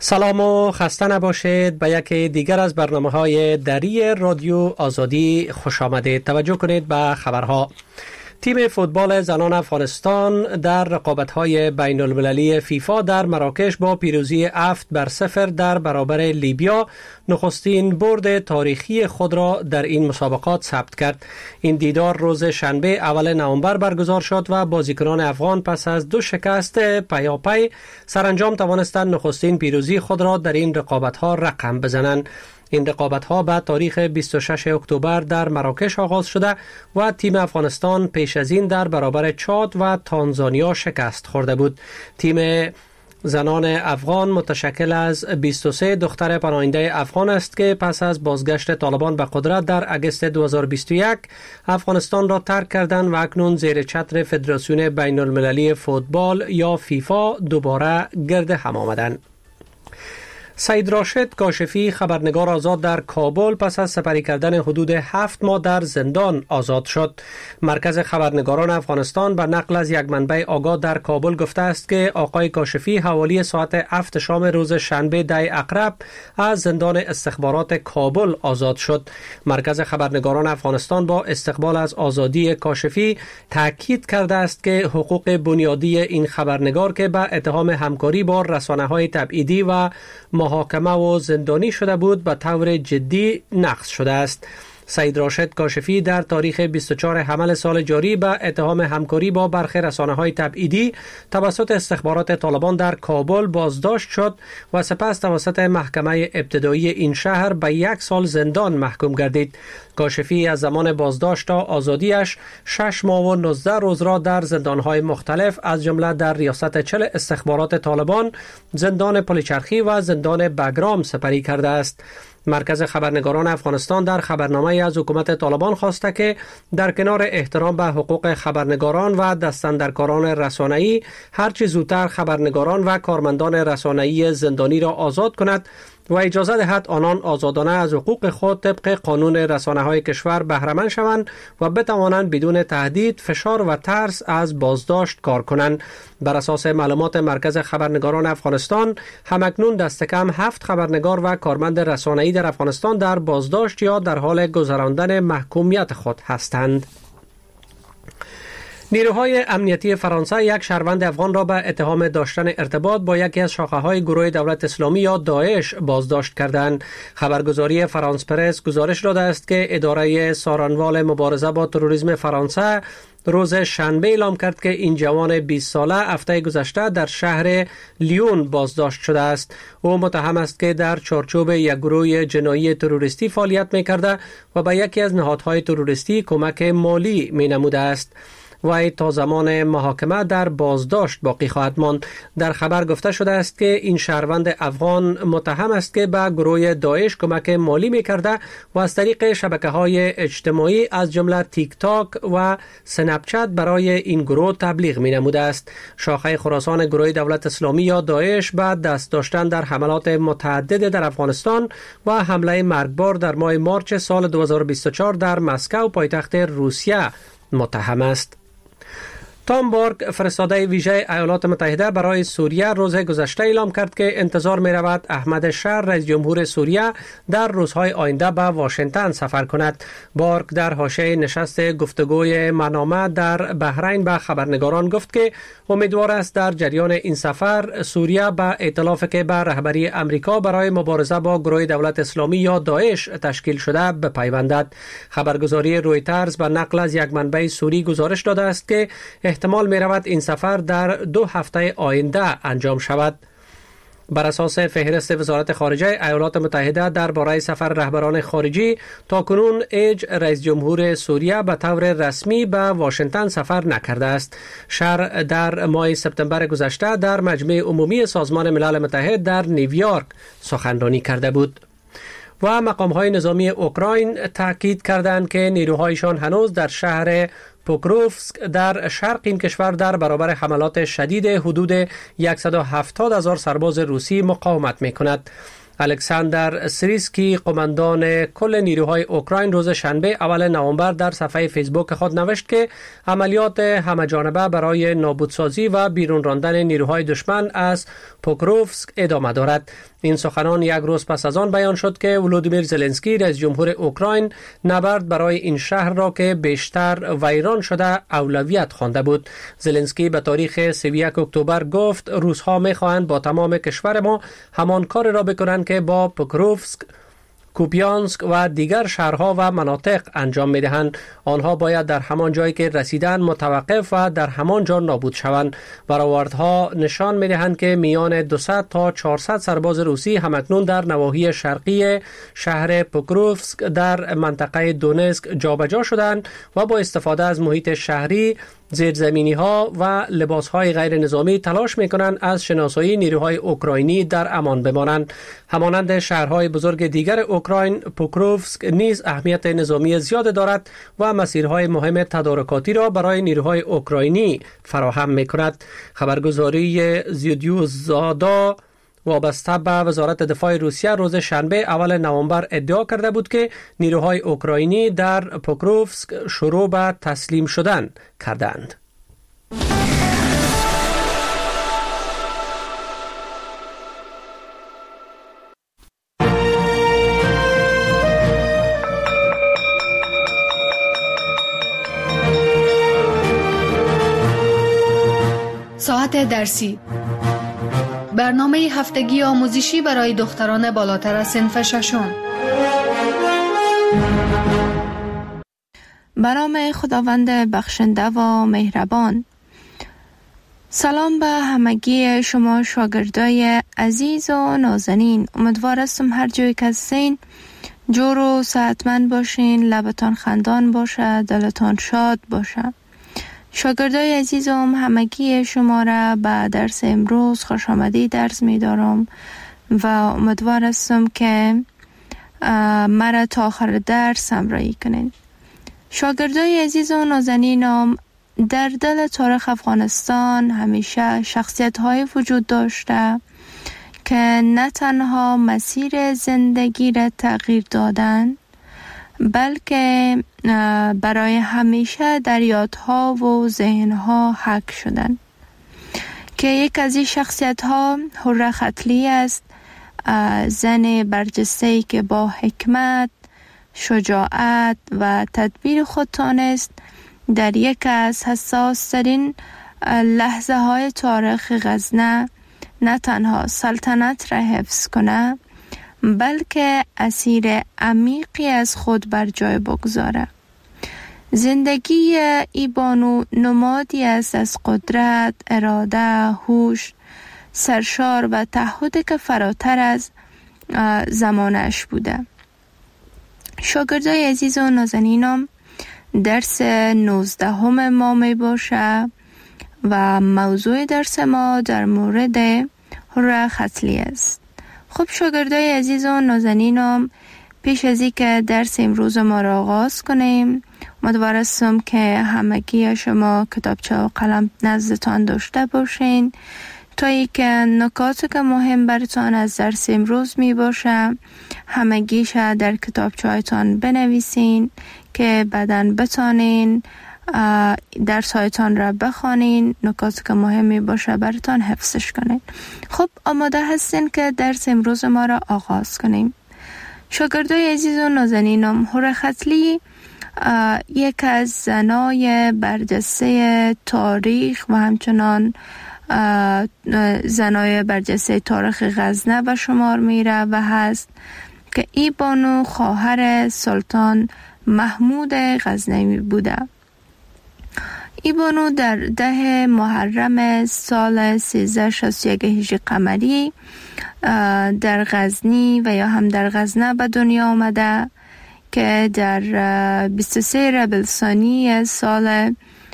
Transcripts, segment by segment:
سلام و خسته نباشید به یکی دیگر از برنامه‌های دری رادیو آزادی خوش آمدید. توجه کنید به خبرها. تیم فوتبال زنان افغانستان در رقابت‌های بین المللی فیفا در مراکش با پیروزی 7-0 در برابر لیبیا نخستین برد تاریخی خود را در این مسابقات ثبت کرد. این دیدار روز شنبه اول نوامبر برگزار شد و بازیکنان افغان پس از 2 شکست پیاپی سرانجام توانستند نخستین پیروزی خود را در این رقابت‌ها رقم بزنند. این رقابت‌ها به تاریخ 26 اکتبر در مراکش آغاز شده و تیم افغانستان پیش از این در برابر چاد و تانزانیا شکست خورده بود. تیم زنان افغان متشکل از 23 دختر پناهنده افغان است که پس از بازگشت طالبان به قدرت در اگست 2021 افغانستان را ترک کردند و اکنون زیر چتر فدراسیون بین المللی فوتبال یا فیفا دوباره گرد هم آمدند. سید راشد کاشفی خبرنگار آزاد در کابل پس از سپری کردن حدود 7 ماه در زندان آزاد شد. مرکز خبرنگاران افغانستان به نقل از یک منبع آگاه در کابل گفته است که آقای کاشفی حوالی ساعت 7 شام روز شنبه 10 اقرب از زندان استخبارات کابل آزاد شد. مرکز خبرنگاران افغانستان با استقبال از آزادی کاشفی تاکید کرده است که حقوق بنیادی این خبرنگار که به اتهام همکاری با رسانه‌های تبعیدی و محاکمه و زندانی شده بود به طور جدی نقض شده است. سید راشد کاشفی در تاریخ 24 حمل سال جاری به اتهام همکاری با برخی رسانه‌های تبعیدی توسط استخبارات طالبان در کابل بازداشت شد و سپس توسط محکمه ابتدایی این شهر به 1 سال زندان محکوم گردید. کاشفی از زمان بازداشت تا آزادیش 6 ماه و 19 روز را در زندان‌های مختلف از جمله در ریاست چل استخبارات طالبان، زندان پلیچرخی و زندان بگرام سپری کرده است. مرکز خبرنگاران افغانستان در خبرنامه از حکومت طالبان خواسته که در کنار احترام به حقوق خبرنگاران و دستاندرکاران رسانه‌ای هرچه زودتر خبرنگاران و کارمندان رسانه‌ای زندانی را آزاد کند و اجازه دهد آنان آزادانه از حقوق خود طبق قانون رسانه‌های کشور بهره مند شوند و بتوانند بدون تهدید، فشار و ترس از بازداشت کار کنند. بر اساس معلومات مرکز خبرنگاران افغانستان همکنون دست کم 7 خبرنگار و کارمند رسانه‌ای در افغانستان در بازداشت یا در حال گذراندن محکومیت خود هستند. نیروهای امنیتی فرانسه یک شهروند افغان را به اتهام داشتن ارتباط با یکی از شاخه‌های گروه دولت اسلامی یا داعش بازداشت کردند. خبرگزاری فرانس پرس گزارش داده است که اداره سارنوال مبارزه با تروریسم فرانسه روز شنبه اعلام کرد که این جوان 20 ساله هفته گذشته در شهر لیون بازداشت شده است. او متهم است که در چارچوب یک گروه جنایی تروریستی فعالیت می‌کرده و به یکی از نهادهای تروریستی کمک مالی می‌نموده است. وی تا زمان محاکمه در بازداشت باقی خواهد ماند. در خبر گفته شده است که این شهروند افغان متهم است که به گروه داعش کمک مالی می‌کرده و از طریق شبکه‌های اجتماعی از جمله تیک تاک و سنپ چت برای این گروه تبلیغ می‌نموده است. شاخه خراسان گروه دولت اسلامی یا داعش به دست داشتن در حملات متعدد در افغانستان و حمله مرگبار در ماه مارچ سال 2024 در مسکو پایتخت روسیه متهم است. تام بارک فرستاده ویژه ایالات متحده برای سوریه روز گذشته اعلام کرد که انتظار می رود احمد شر رئیس جمهور سوریه در روزهای آینده به واشنگتن سفر کند. بارک در حاشیه نشست گفتگوی منامه در بحرین به خبرنگاران گفت که امیدوار است در جریان این سفر سوریه به ائتلافی که به رهبری امریکا برای مبارزه با گروه دولت اسلامی یا داعش تشکیل شده بپیوندد. خبرگزاری رویترز به نقل از یک منبع سوری گزارش داده است که احتمال می رود این سفر در 2 هفته آینده انجام شود. بر اساس فهرست وزارت خارجه ایالات متحده درباره سفر رهبران خارجی تاکنون رئیس جمهور سوریه به طور رسمی به واشنگتن سفر نکرده است. شر در ماه سپتامبر گذشته در مجمع عمومی سازمان ملل متحد در نیویورک سخنرانی کرده بود. و مقام‌های نظامی اوکراین تاکید کردند که نیروهایشان هنوز در شهر پوکروفسک در شرق این کشور در برابر حملات شدید حدود 170,000 سرباز روسی مقاومت می‌کند. الکساندر سریسکی قماندان کل نیروهای اوکراین روز شنبه اول نوامبر در صفحه فیسبوک خود نوشت که عملیات همه‌جانبه برای نابودسازی و بیرون راندن نیروهای دشمن از پوکروفسک ادامه دارد. این سخنان یک روز پس از آن بیان شد که ولودیمیر زلنسکی رئیس جمهور اوکراین نبرد برای این شهر را که بیشتر ویران شده اولویت خوانده بود. زلنسکی به تاریخ 31 اکتبر گفت روس‌ها می‌خواهند با تمام کشور ما همان کار را بکنند که با پوکروفسک، کوپیانسک و دیگر شهرها و مناطق انجام می‌دهند. آنها باید در همان جایی که رسیدن متوقف و در همان جا نابود شوند. برآوردها نشان می‌دهند که میان 200 تا 400 سرباز روسی همکنون در نواحی شرقی شهر پوکروفسک در منطقه دونسک جابجا شدند و با استفاده از محیط شهری، زیرزمینی‌ها و لباس‌های غیر نظامی تلاش می‌کنند از شناسایی نیروهای اوکراینی در امان بمانند. همانند شهرهای بزرگ دیگر اوکراین، پوکروفسک نیز اهمیت نظامی زیاد دارد و مسیرهای مهم تدارکاتی را برای نیروهای اوکراینی فراهم می‌کند. خبرگزاری زیودیوزادا وابسته به وزارت دفاع روسیه روز شنبه اول نوامبر ادعا کرده بود که نیروهای اوکراینی در پوکروفسک شروع به تسلیم شدن کردند. ساعت درسی، برنامه هفتگی آموزشی برای دختران بالاتر از صنف ششم. به نام خداوند بخشنده و مهربان. سلام به همگی شما شاگردای عزیز و نازنین. امیدوار هستم هر جایی که هستین جور و صحتمند باشین، لبتان خندان باشه، دلتان شاد باشه. شاگردای عزیزم، همگی شما را به درس امروز خوش آمدید درس می دارم و امیدوار هستم که مرا تا آخر درس همراهی کنین. شاگردای عزیز و نازنینم، در دل تاریخ افغانستان همیشه شخصیت های وجود داشته که نه تنها مسیر زندگی را تغییر دادن، بلکه برای همیشه در یادها و ذهنها حک شدن. که یک از این شخصیت ها حره ختلی است، زن برجسته‌ای که با حکمت، شجاعت و تدبیر خود تانست در یک از حساس ترین لحظه های تاریخ غزنه نه تنها سلطنت را حفظ کنه، بلکه اسیر عمیقی از خود بر جای بگذاره. زندگی ای بانو نمادی است از قدرت، اراده، هوش، سرشار و تعهدی که فراتر از زمانش بوده. شاگردای عزیز و نازنینم، درس 19 ما می باشه و موضوع درس ما در مورد حره ختلی است. خب شاگردای عزیز و نازنینم، پیش از اینکه درس امروز ما را آغاز کنیم، امیدوار هستم که همگی شما کتابچه و قلم نزدتان داشته باشین تا اینکه نکاتی که مهم براتان از درس امروز می باشه همگیش در کتابچه هایتان بنویسین که بعداً بتانین درس هایتان را بخوانین، نکاتی که مهمی باشه براتان حفظش کنین. خب آماده هستین که درس امروز ما را آغاز کنیم. شاگردای عزیز و نازنینم، حره ختلی یک از زنای برجسته تاریخ و همچنان زنای برجسته تاریخ غزنه به شمار میره و هست که ای بانو خواهر سلطان محمود غزنوی بوده. ای بانو در 10 محرم سال 1361 هجری قمری در غزنی و یا هم در غزنه به دنیا آمده که در 23 ربیع الثانی سال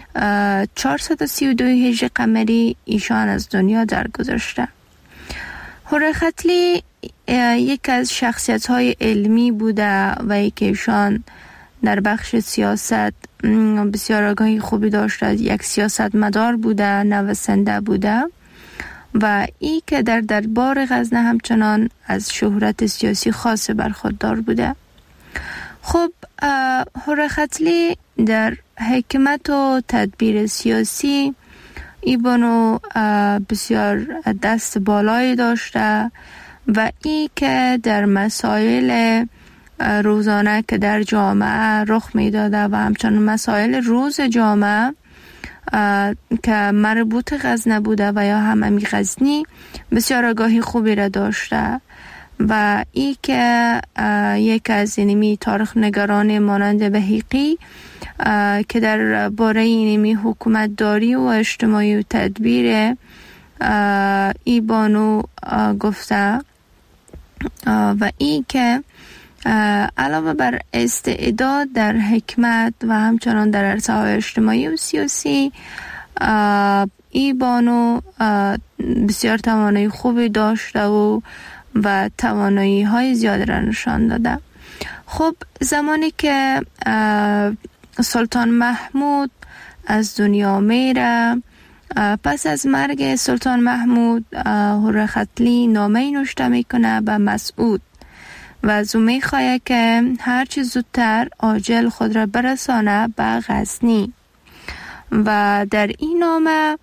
432 هجری قمری ایشان از دنیا درگذشته. حره ختلی یک از شخصیت‌های علمی بوده و یک ایشان در بخش سیاست بسیار آگاهی خوبی داشته، یک سیاستمدار بوده، نویسنده بوده و ای که در دربار غزنه همچنان از شهرت سیاسی خاص برخوردار بوده. خب حره ختلی در حکمت و تدبیر سیاسی ای بانو بسیار دست بالایی داشته و ای که در مسائل روزانه که در جامعه رخ میداده و همچنان مسائل روز جامعه که مربوط غزنه بوده و یا همامی غزنی بسیار آگاهی خوبی را داشته و ای که یک از اینمی تاریخ نگاران مانند بهیقی که در باره اینمی حکومت داری و اجتماعی و تدبیر ای بانو گفته و ای که علاوه بر استعداد در حکمت و همچنان در عرصه‌های اجتماعی و سیاسی ای بانو بسیار توانایی خوبی داشته و توانایی های زیاد را نشان داده. خب زمانی که سلطان محمود از دنیا میره، پس از مرگ سلطان محمود هورختلی نامه نوشته میکنه به مسعود و از او میخواه که هرچی زودتر عاجل خود را برسانه به غزنی و در این نامه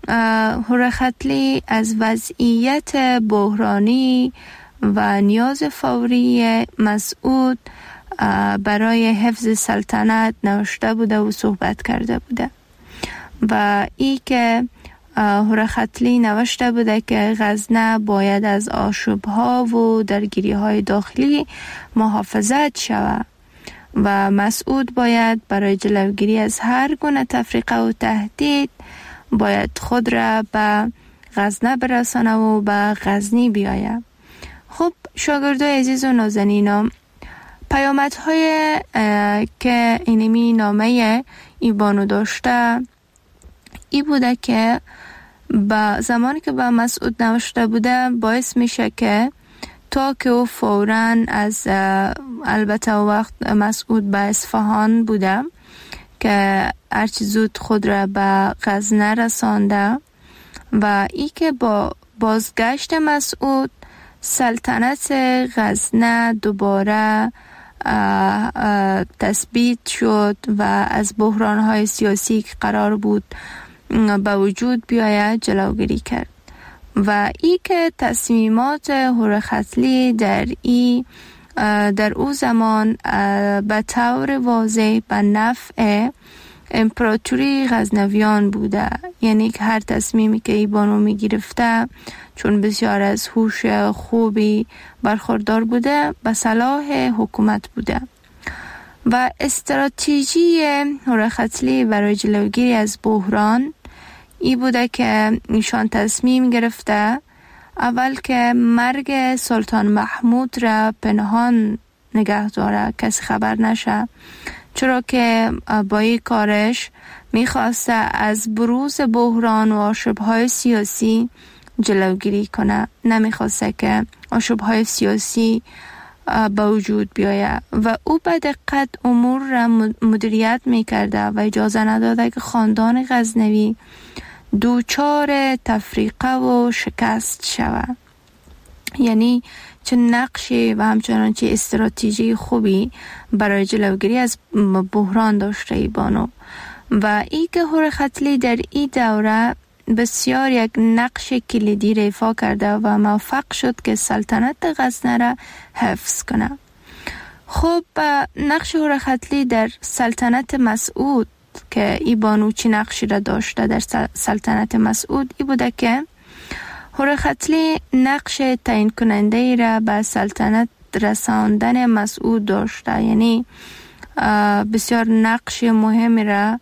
هورختلی از وضعیت بحرانی و نیاز فوری مسعود برای حفظ سلطنت نوشته بوده و صحبت کرده بوده و ای که هورختلی نوشته بوده که غزنه باید از آشوب‌ها و درگیری‌های داخلی محافظت شود و مسعود باید برای جلوگیری از هر گونه تفریقه و تهدید باید خود را به غزنه برسانه و به غزنی بیاید. خب شاگردای عزیز و نازنینم، پیامدهای که اینمی نامه ای بانو داشته ای بوده که با زمانی که با مسعود نوشته بوده باعث میشه که تا که او فوراً از البته وقت مسعود به اصفهان بوده که هرچی زود خود را به غزنه رسانده و ای که با بازگشت مسعود سلطنت غزنه دوباره تثبیت شد و از بحران‌های سیاسی که قرار بود به وجود بیاید جلوگیری کرد و ای که تصمیمات هورختلی در او زمان به طور واضح به نفع امپراتوری غزنویان بوده، یعنی که هر تصمیمی که ای بانو می گرفته چون بسیار از هوش خوبی برخوردار بوده به صلاح حکومت بوده و استراتژی هورختلی برای جلوگیری از بحران ای بوده که ایشان تصمیم گرفته اول که مرگ سلطان محمود را پنهان نگه داره، کسی خبر نشه، چرا که با این کارش میخواسته از بروز بحران و آشوب‌های سیاسی جلوگیری کنه، نمیخواسته که آشوب‌های سیاسی به وجود بیاید و او به دقت امور را مدیریت میکرده و اجازه نداده که خاندان غزنوی دوچار تفریقه و شکست شود. یعنی چه نقشی و همچنان چه استراتژی خوبی برای جلوگیری از بحران داشته ای بانو و ای که هورختلی در این دوره بسیار یک نقش کلیدی ایفا کرده و موفق شد که سلطنت غزنه را حفظ کنه. خب نقش هورختلی در سلطنت مسعود که ای بانو چی نقشی را داشته در سلطنت مسعود ای بوده که هورختلی نقش تعیین کننده ای را به سلطنت رساندن مسعود داشته، یعنی بسیار نقش مهمی را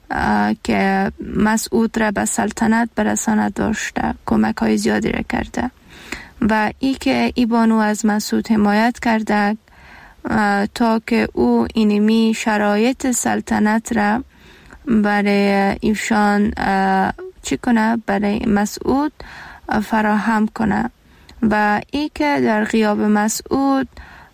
که مسعود را به سلطنت برساند داشته، کمک های زیادی را کرده و ای که ای بانو از مسعود حمایت کرده تا که او اینمی شرایط سلطنت را برای ایشان چی کنه، برای مسعود فراهم کنه و ای که در غیاب مسعود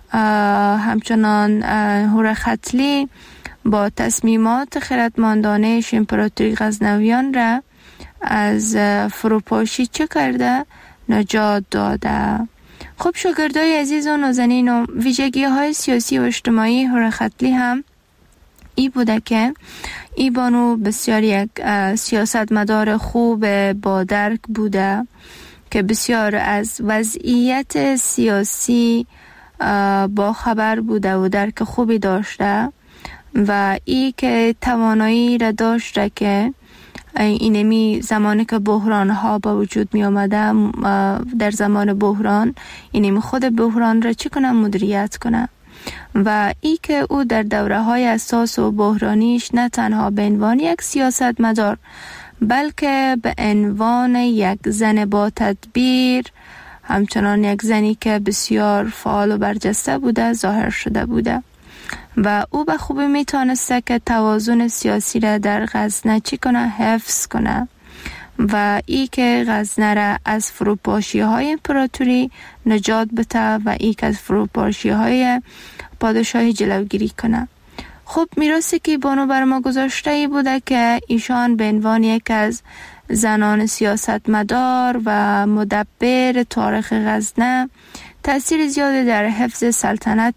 همچنان هورختلی با تصمیمات خردمندانه امپراتوری غزنویان را از فروپاشی چه کرده، نجات داده. خب شاگردای عزیز و نازنین و ویژگی های سیاسی و اجتماعی هورختلی هم ای بوده که ای بانو بسیار یک سیاستمدار خوب با درک بوده که بسیار از وضعیت سیاسی با خبر بوده و درک خوبی داشته و ای که توانایی را داشته که اینمی زمانی که بحران ها با وجود می آمده در زمان بحران اینمی خود بحران را چی کنه مدیریت کنه و ای که او در دوره های اساس و بحرانیش نه تنها به عنوان یک سیاستمدار بلکه به عنوان یک زن با تدبیر، همچنان یک زنی که بسیار فعال و برجسته بوده ظاهر شده بوده و او به خوبی میتونسته که توازن سیاسی را در غزنه چی کنه حفظ کنه و ای که غزنه را از فروپاشی های امپراتوری نجات بده و ای که از فروپاشی های پادشاهی جلوگیری کنه. خب میراثی که بانو بر ما گذاشته ای بوده که ایشان به عنوان یک از زنان سیاستمدار و مدبر تاریخ غزنه تأثیر زیادی در حفظ سلطنت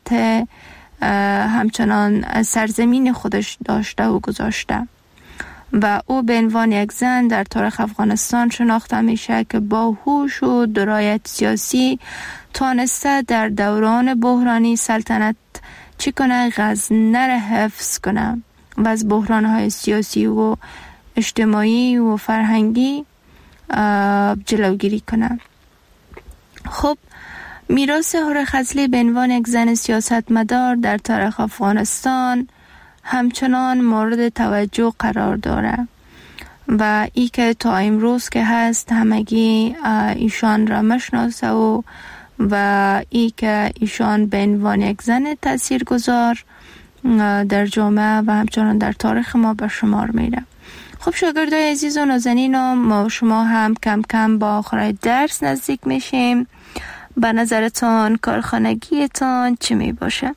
همچنان سرزمین خودش داشته و گذاشته و او به عنوان یک زن در تاریخ افغانستان شناخته میشه که با هوش و درایت سیاسی تانسته در دوران بحرانی سلطنت چی کنه غزنه را حفظ کنه و از بحرانهای سیاسی و اجتماعی و فرهنگی جلوگیری کنه. خب میراث هوره خضلی به عنوان یک زن سیاستمدار در تاریخ افغانستان همچنان مورد توجه قرار داره و ای که تا امروز که هست همگی ایشان را مشناسه و ای که ایشان به عنوان یک زن تاثیرگذار در جامعه و همچنان در تاریخ ما به شمار میره. خب شاگردای عزیز و نازنین، ما شما هم کم کم با آخر درس نزدیک میشیم. به نظرتان کارخانگیتان چی می باشه؟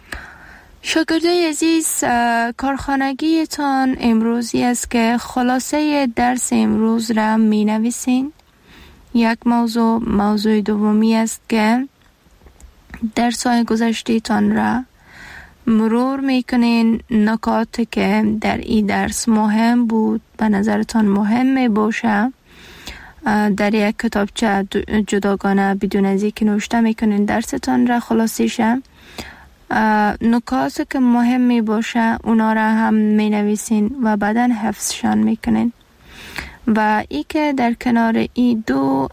شاگردای عزیز، کارخانگیتان امروزی است که خلاصه درس امروز را می نویسین. یک موضوع دومی است که درس‌های گذشته‌تان را مرور میکنین. نکاتی که در این درس مهم بود به نظرتان مهم می باشه در یک کتابچه جداگانه بدون از اینکه نوشته میکنین درستان را خلاصیشه. نکاتی که مهم می باشه اونا را هم می نویسین و بعداً حفظشان میکنین و ای که در کنار این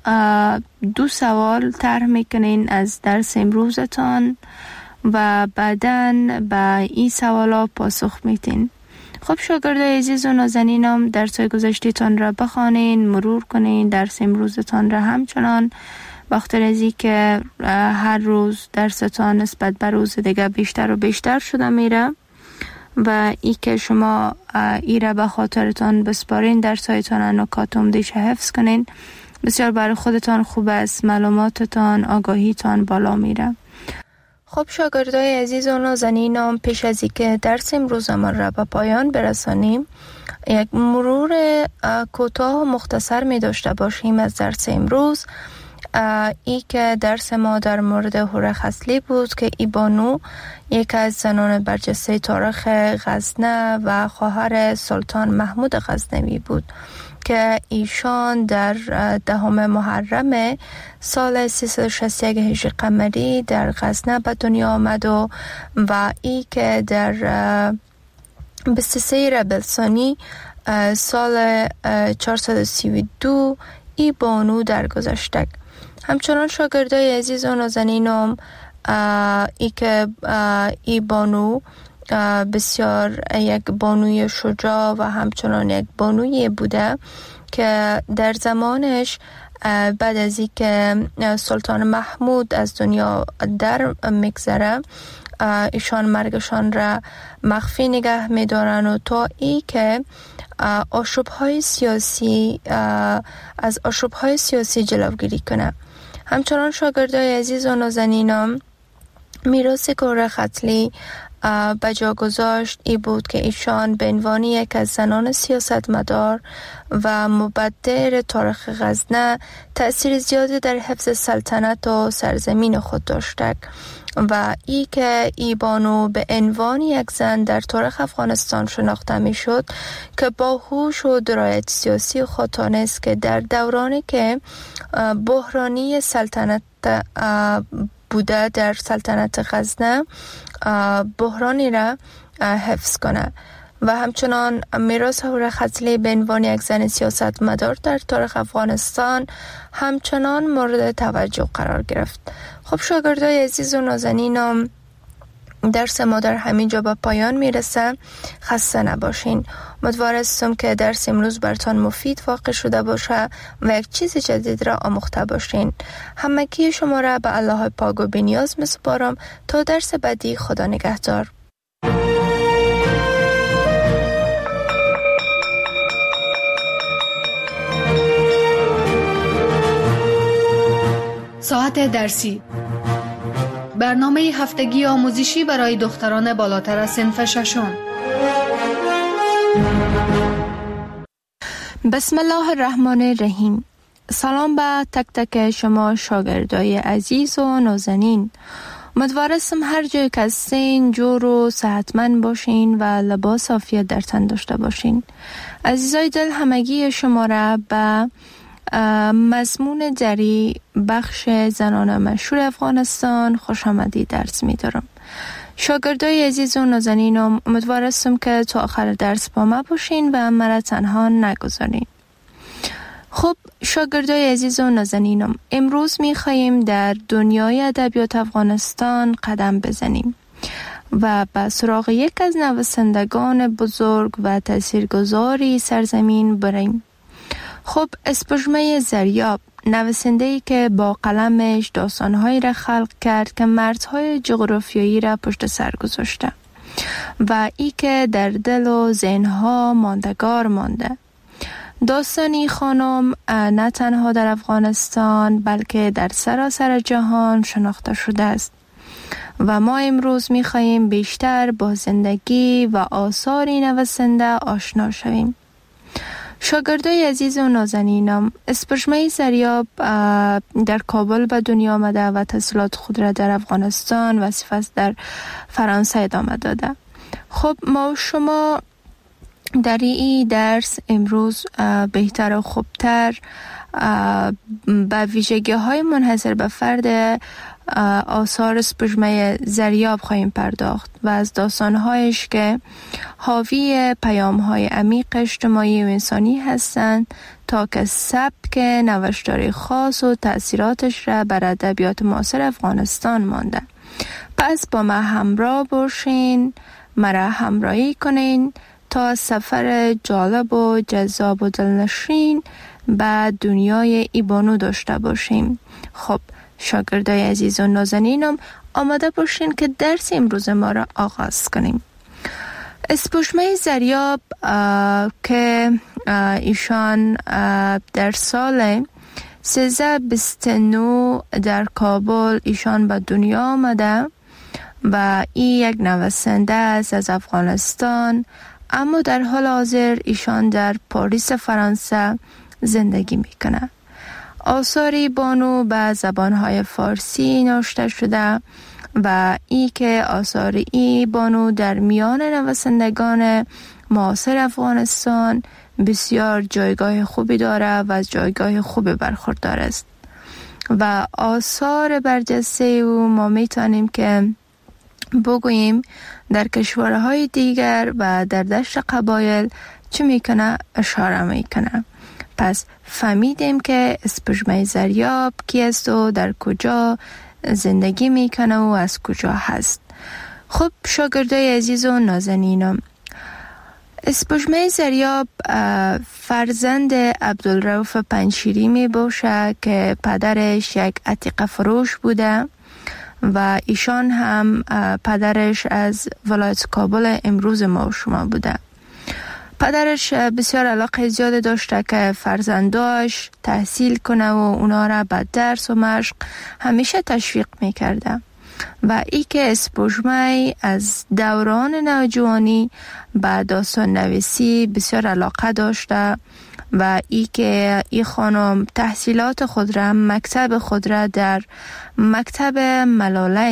دو سوال طرح میکنین از درس امروزتان و بعداً به این سوالا پاسخ میتین. خب شاگردای عزیز و نازنینم، درس‌های گذشته‌تان را بخوانین، مرور کنین، درس امروزتان را همچنان بخاطر از اینکه هر روز درستان نسبت به روز دیگه بیشتر و بیشتر شده میره و ای که شما ای را به خاطرتان بسپارین، درس‌هایتان نکات عمده‌اش حفظ کنین، بسیار برای خودتان خوب است، معلوماتتان آگاهیتان بالا میره. خب شاگردای عزیز و نازنینم، پیش از اینکه درس امروزمان را به پایان برسانیم یک مرور کوتاه و مختصر می داشته باشیم از درس امروز. ای که درس ما در مورد هوره خضلی بود که ای بانو یک از زنان برجسته تاریخ غزنه و خواهر سلطان محمود غزنوی بود که ایشان در 10 محرم سال 361 هجری قمری در غزنه به دنیا آمد و ای که در 23 ربیع الثانی سال 432 ای بانو درگذشت. همچنان شاگردای عزیز و نازنینم، ای که ای بانو بسیار یک بانوی شجاع و همچنان یک بانوی بوده که در زمانش بعد از اینکه سلطان محمود از دنیا در میگذره ایشان مرگشان را مخفی نگه میدارن و تا ای که آشوب‌های سیاسی از آشوب‌های سیاسی جلوگیری کنه. همچنان شاگردای عزیز و نازنینم، میراث هوره خضلی به جا گذاشت ای بود که ایشان به عنوان یک از زنان سیاستمدار و مبدر تاریخ غزنه تأثیر زیادی در حفظ سلطنت و سرزمین خود داشته و ای که ای بانو به عنوان یک زن در تاریخ افغانستان شناخته می شد که با هوش و درایت سیاسی خود تانست که در دورانی که بحرانی سلطنت بوده در سلطنت غزنه بحرانی را حفظ کنه و همچنان میراث هوره خضلی به عنوان یک زن سیاستمدار در تاریخ افغانستان همچنان مورد توجه قرار گرفت. خب شاگردای عزیز و نازنینم، درس ما در همین جا به پایان میرسه. خسته نباشین. امیدوارم که درس امروز براتون مفید واقع شده باشه و یک چیز جدید را آموخته باشین. همگی شما را به الله پاک و بی‌نیاز میسپارم تا درس بعدی. خدا نگهدار. ساعت درسی، برنامه هفتگی آموزشی برای دختران بالاتر از صنف ششم. بسم الله الرحمن الرحیم. سلام به تک تک شما شاگردای عزیز و نازنین. امیدوارم هر جای که هستین جور و صحتمند باشین و لباس عافیت در تن داشته باشین. عزیزای دل، همگی شما را به مضمون دری بخش زنان مشهور افغانستان خوش آمدید درس می دارم. شاگردای عزیز و نازنینم، امیدوارم که تا آخر درس با ما باشین و مرا تنها نگذارین. خب شاگردای عزیز و نازنینم، امروز می خواهیم در دنیای ادبیات افغانستان قدم بزنیم و به سراغ یک از نویسندگان بزرگ و تاثیرگذاری سرزمین بریم. خب اسپوژمه زریاب، نویسنده‌ای که با قلمش داستان‌هایی را خلق کرد که مرزهای جغرافیایی را پشت سر گذاشته و ای که در دل و ذهن‌ها ماندگار مانده. داستانی خانم نه تنها در افغانستان بلکه در سراسر جهان شناخته شده است و ما امروز می‌خواهیم بیشتر با زندگی و آثار نویسنده آشنا شویم. شاگردای عزیز و نازنینم، اسپوژمه زریاب در کابل به دنیا آمده و تحصیلات خود را در افغانستان و سپس در فرانسه ادامه داده. خب ما و شما در این درس امروز بهتر و خوبتر به ویژگی های منحصر به فرد آثار اسپوژمه زریاب خواهیم پرداخت و از داستانهایش که حاوی پیام‌های عمیق اجتماعی و انسانی هستند تا که سبک نوشتاری خاص و تأثیراتش را بر ادبیات معاصر افغانستان مانده. پس با ما همراه باشین، مرا همراهی کنین تا سفر جالب و جذاب و دلنشین به دنیای ایبانو داشته باشیم. خب شاگردای عزیز و نازنینم، آماده باشین که درس امروز ما را آغاز کنیم. اسپوژمه زریاب که ایشان در سال 1329 در کابل ایشان به دنیا آمده و این یک نویسنده است از افغانستان، اما در حال حاضر ایشان در پاریس فرانسه زندگی میکنه. آثاری بانو به زبانهای فارسی نوشته شده و ای که آثار ای بانو در میان نویسندگان معاصر افغانستان بسیار جایگاه خوبی داره و از جایگاه خوبی برخوردار است و آثار برجسته او ما میتونیم که بگوییم در کشورهای دیگر و در دشت قبایل چه میکنه اشاره میکنه. پس فهمیدیم که اسپوژمه زریاب کی است و در کجا زندگی میکنه و از کجا هست. خب شاگردای عزیز و نازنینم، اسپوژمه زریاب فرزند عبدالرؤف پنجشیری می باشه که پدرش یک عتیقه فروش بوده و ایشان هم پدرش از ولایت کابل امروز ما و شما بوده. پدرش بسیار علاقه زیاد داشته که فرزنداش تحصیل کنه و اونا را به درس و مشق همیشه تشویق میکرده و ای که اسپوژمه از دوران نوجوانی به داستان نویسی بسیار علاقه داشته و ای که ای خانم تحصیلات خود را، مکتب خود را در مکتب ملاله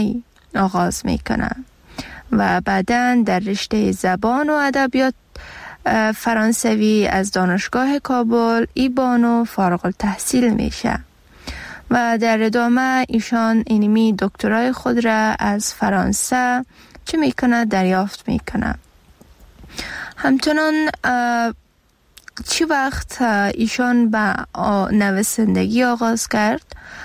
آغاز میکنه و بعداً در رشته زبان و ادبیات فرانسوی از دانشگاه کابل ایبانو فارغ التحصیل میشه و در ادامه ایشان اینمی دکترای خود را از فرانسه چه میکنه دریافت میکنه. همچنان چی وقت ایشان به نویسندگی آغاز کرد،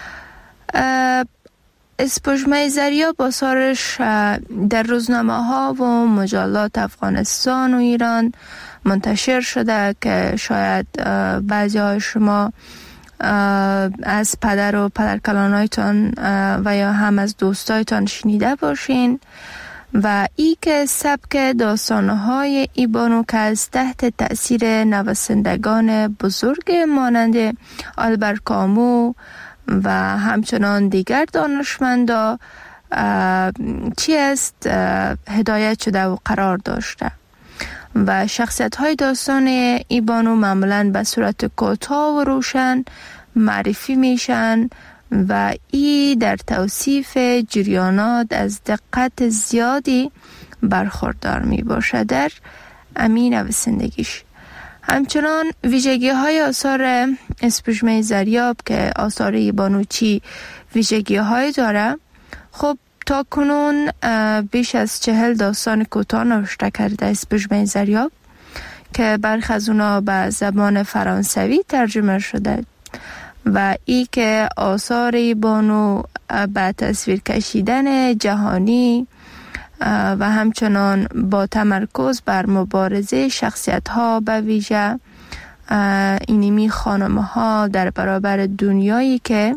اسپوژمه ضریاب آثارش در روزنامه ها و مجلات افغانستان و ایران منتشر شده که شاید بعضی های شما از پدر و پدرکلانایتان و یا هم از دوستایتان شنیده باشین و ای که سبک داستانهای ایبانو که از تحت تأثیر نویسندگان بزرگ مانند آلبر کامو و همچنان دیگر دانشمندا چی است هدایت شده و قرار داشته و شخصیت های داستان ایبانو معمولاً به صورت کوتاه و روشن معرفی میشن و ای در توصیف جریانات از دقت زیادی برخوردار می باشه در امین نویسندگیش. همچنان ویژگی های آثار اسپوژمه ضریاب که آثار ایبانو چی ویژگی های داره، خب تا کنون بیش از 40 داستان کوتاه نوشته کرده اسپوژمه ضریاب که برخی از اونا به زبان فرانسوی ترجمه شده و ای که آثار ایبانو به تصویر کشیدن جهانی و همچنان با تمرکز بر مبارزه شخصیت ها به ویژه اینمی خانم ها در برابر دنیایی که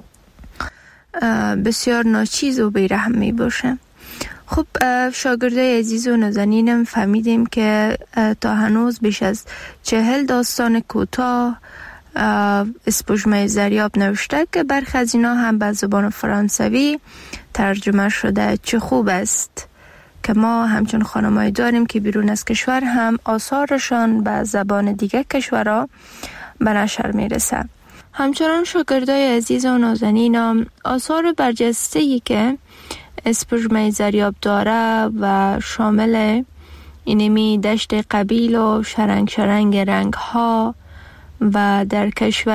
بسیار ناچیز و بیرحم می باشه. خب شاگردای عزیز و نازنینم فهمیدیم که تا هنوز بیش از 40 داستان کوتاه اسپوژمه ضریاب نوشته که برخی از اینا هم به زبان فرانسوی ترجمه شده. چه خوب است که ما همچون خانمایی داریم که بیرون از کشور هم آثارشان به زبان دیگه کشورها به نشر میرسه. همچنان شاگردای عزیز و نازنینم آثار برجسته‌ای که اسپوژمه ضریاب داره و شامل اینمی دشت قبیل و شرنگ رنگ ها و در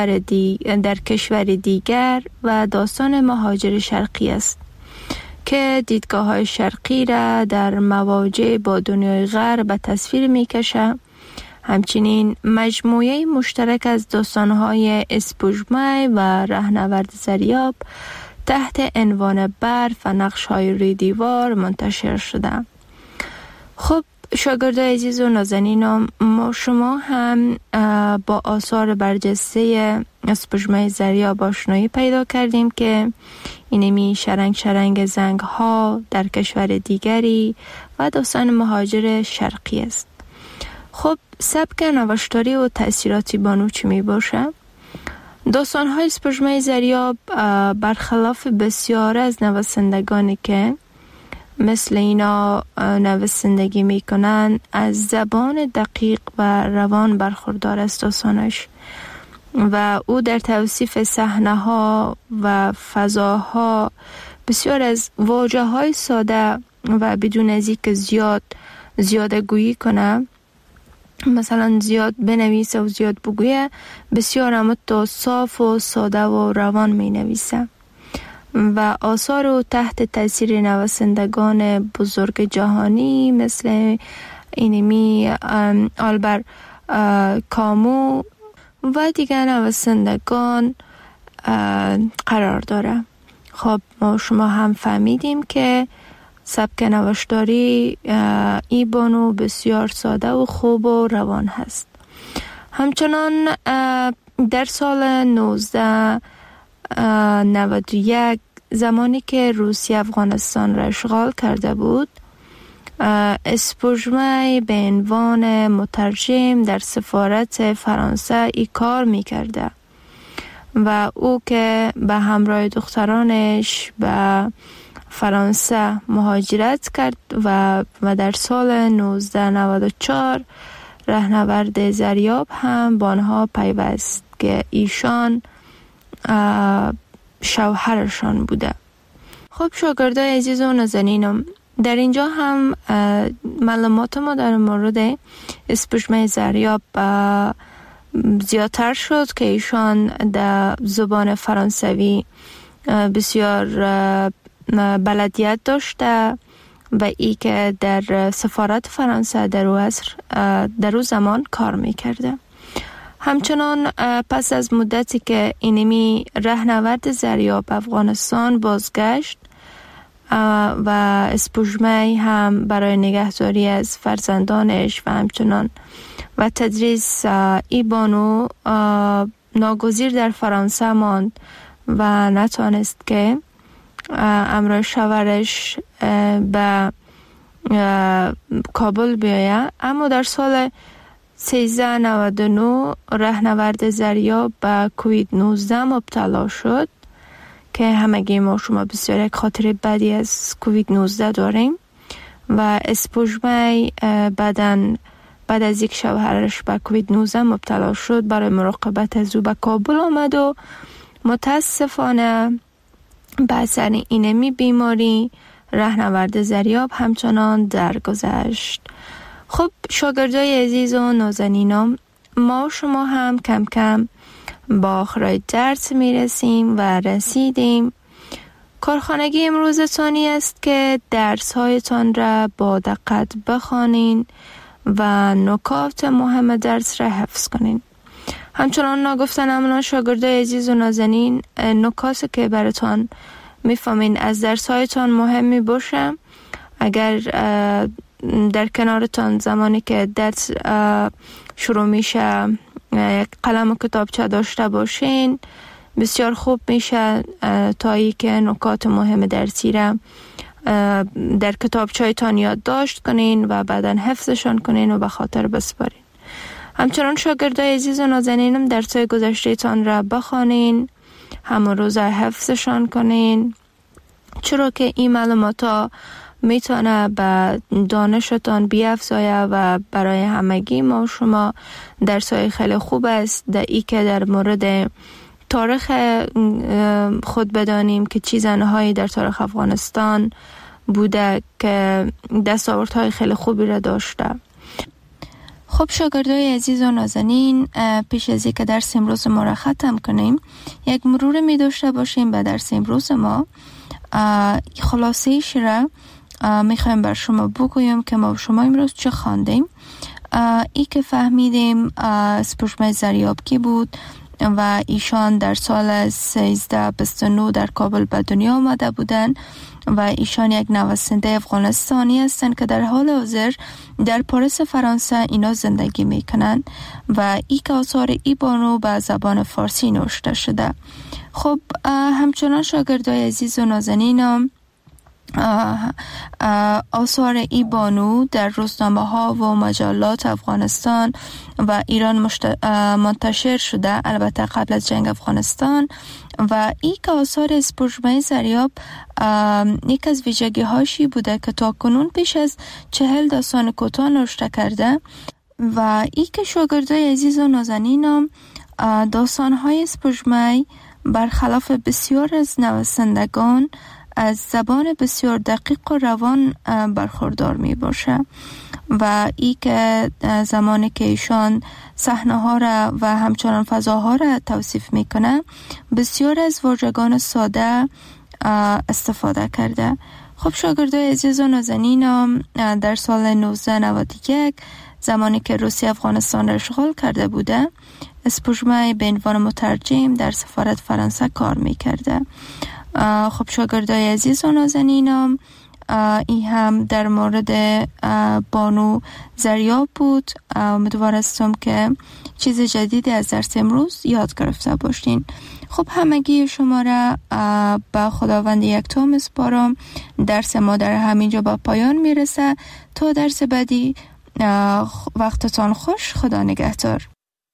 کشور دیگر و داستان مهاجر شرقی است که دیدگاه های شرقی را در مواجه با دنیای غرب به تصویر می کشه. همچنین مجموعه مشترک از داستان های اسپوژمه و رهنورد ضریاب تحت عنوان برف و نقش های روی دیوار منتشر شده. خب شاگردای عزیز و نازنینم، ما شما هم با آثار برجسته اسپوژمه ضریاب آشنایی پیدا کردیم که اینمی شرنگ زنگ ها در کشور دیگری و داستان مهاجر شرقی است. خب سبک نوشتاری و تأثیراتی بانو چی می باشه؟ داستان های اسپوژمه ضریاب برخلاف بسیار از نویسندگانی که مثل اینا نویسندگی میکنن از زبان دقیق و روان برخوردار است داستانش و او در توصیف صحنه ها و فضاها بسیار از واژه های ساده و بدون از اینکه زیاده گویی کنه، مثلا زیاد بنویسه و زیاد بگویه، بسیار اما صاف و ساده و روان می نویسه و آثار او تحت تاثیر نویسندگان بزرگ جهانی مثل اینمی آلبر کامو و دیگر نویسندگان قرار داره. خب ما شما هم فهمیدیم که سبک نوشتاری ایبانو بسیار ساده و خوب و روان هست. همچنان در سال 1991 زمانی که روسیه افغانستان را اشغال کرده بود، اسپوژمه به عنوان مترجم در سفارت فرانسه ای کار می کرده و او که به همراه دخترانش به فرانسه مهاجرت کرد و در سال 1994 رهنورد ضریاب هم با آنها پیوست که ایشان شوهرشان بوده. خب شاگردای عزیز و نازنینم، در اینجا هم معلومات ما در مورد اسپوژمه ضریاب زیادتر شد که ایشان در زبان فرانسوی بسیار بلدیت داشته و ای که در سفارت فرانسه در او زمان کار میکرده. همچنان پس از مدتی که اینمی رهنورد ضریاب افغانستان بازگشت و اسپوژمه هم برای نگهداری از فرزندانش و همچنان و تدریس ای بانو ناگزیر در فرانسه ماند و نتوانست که همراه شوهرش به کابل بیاید. اما در سال 1399 رهنورد ضریاب به کووید 19 مبتلا شد که همگی ما شما بسیار یک خاطر بدی از کووید 19 داریم و اسپوژمه بعد از یک شوهرش به کووید 19 مبتلا شد برای مراقبت از او به کابل آمد و متاسفانه به اثر اینمی بیماری رهنورد ضریاب همچنان درگذشت. خب شاگردای عزیز و نازنینم، ما شما هم کم کم با آخرای درس میرسیم و رسیدیم. کارخانگی امروزتانی است که درس هایتان را با دقت بخوانین و نکات مهم درس را حفظ کنین. همچنان نگفتن امنا شاگردای عزیز و نازنین، نکاتی که براتان میفهمین از درس هایتان مهمی باشه. اگر در کنارتان زمانی که درس شروع میشه یک قلم و کتابچه داشته باشین بسیار خوب میشه تا ای که نکات مهم درسی را در کتابچه‌تان یادداشت کنین و بعداً حفظشان کنین و به خاطر بسپارین. همچنان شاگردای عزیز و نازنینم درس‌های گذشته‌تان را بخوانین، همون روز حفظشان کنین، چرا که این معلومات میتونه به دانشتان بیافزاید و برای همگی ما شما درس‌های خیلی خوب است در ای که در مورد تاریخ خود بدانیم که چه زنهایی در تاریخ افغانستان بوده که دستاوردهای خیلی خوبی را داشته. خب شاگردای عزیز و نازنین، پیش از اینکه درس امروز ما را ختم کنیم یک مرور می داشته باشیم به درس امروز ما. خلاصه ایش را میخوایم بر شما بگویم که ما شما امروز چه خواندیم. ای که فهمیدیم اسپوژمه ضریاب کی بود و ایشان در سال 1329 در کابل به دنیا آمده بودند و ایشان یک نویسنده افغانستانی هستند که در حال حاضر در پاریس فرانسه اینا زندگی میکنند و ای که آثار ای بانو به زبان فارسی نوشته شده. خب همچنان شاگردای عزیز و نازنینم، آثار ای بانو در روزنامه ها و مجلات افغانستان و ایران منتشر شده، البته قبل از جنگ افغانستان. و ای که آثار اسپوژمه ضریاب یک از ویژگی هاشی بوده که تا کنون پیش از 40 داستان کوتاه نوشته کرده و ای که شاگردای عزیز و نازنینم داستان های اسپوژمه برخلاف بسیار از نویسندگان از زبان بسیار دقیق و روان برخوردار می باشه و ای که زمانی که ایشان صحنه ها را و همچنان فضاها را توصیف می کنه بسیار از واژگان ساده استفاده کرده. خب شاگردای عزیز و نازنینم، در سال 1991 زمانی که روسیه افغانستان را اشغال کرده بوده اسپوژمه به عنوان مترجم در سفارت فرانسه کار می کرده. خب شاگردای عزیز و نازنینم، این هم در مورد بانو ضریاب بود. امیدوار هستم که چیز جدیدی از درس امروز یاد گرفته باشین. خب همگی شما را به خداوند یکتا میسپارم. درس ما در همینجا به پایان میرسه. تا درس بعدی وقتتان خوش. خدا نگهدار.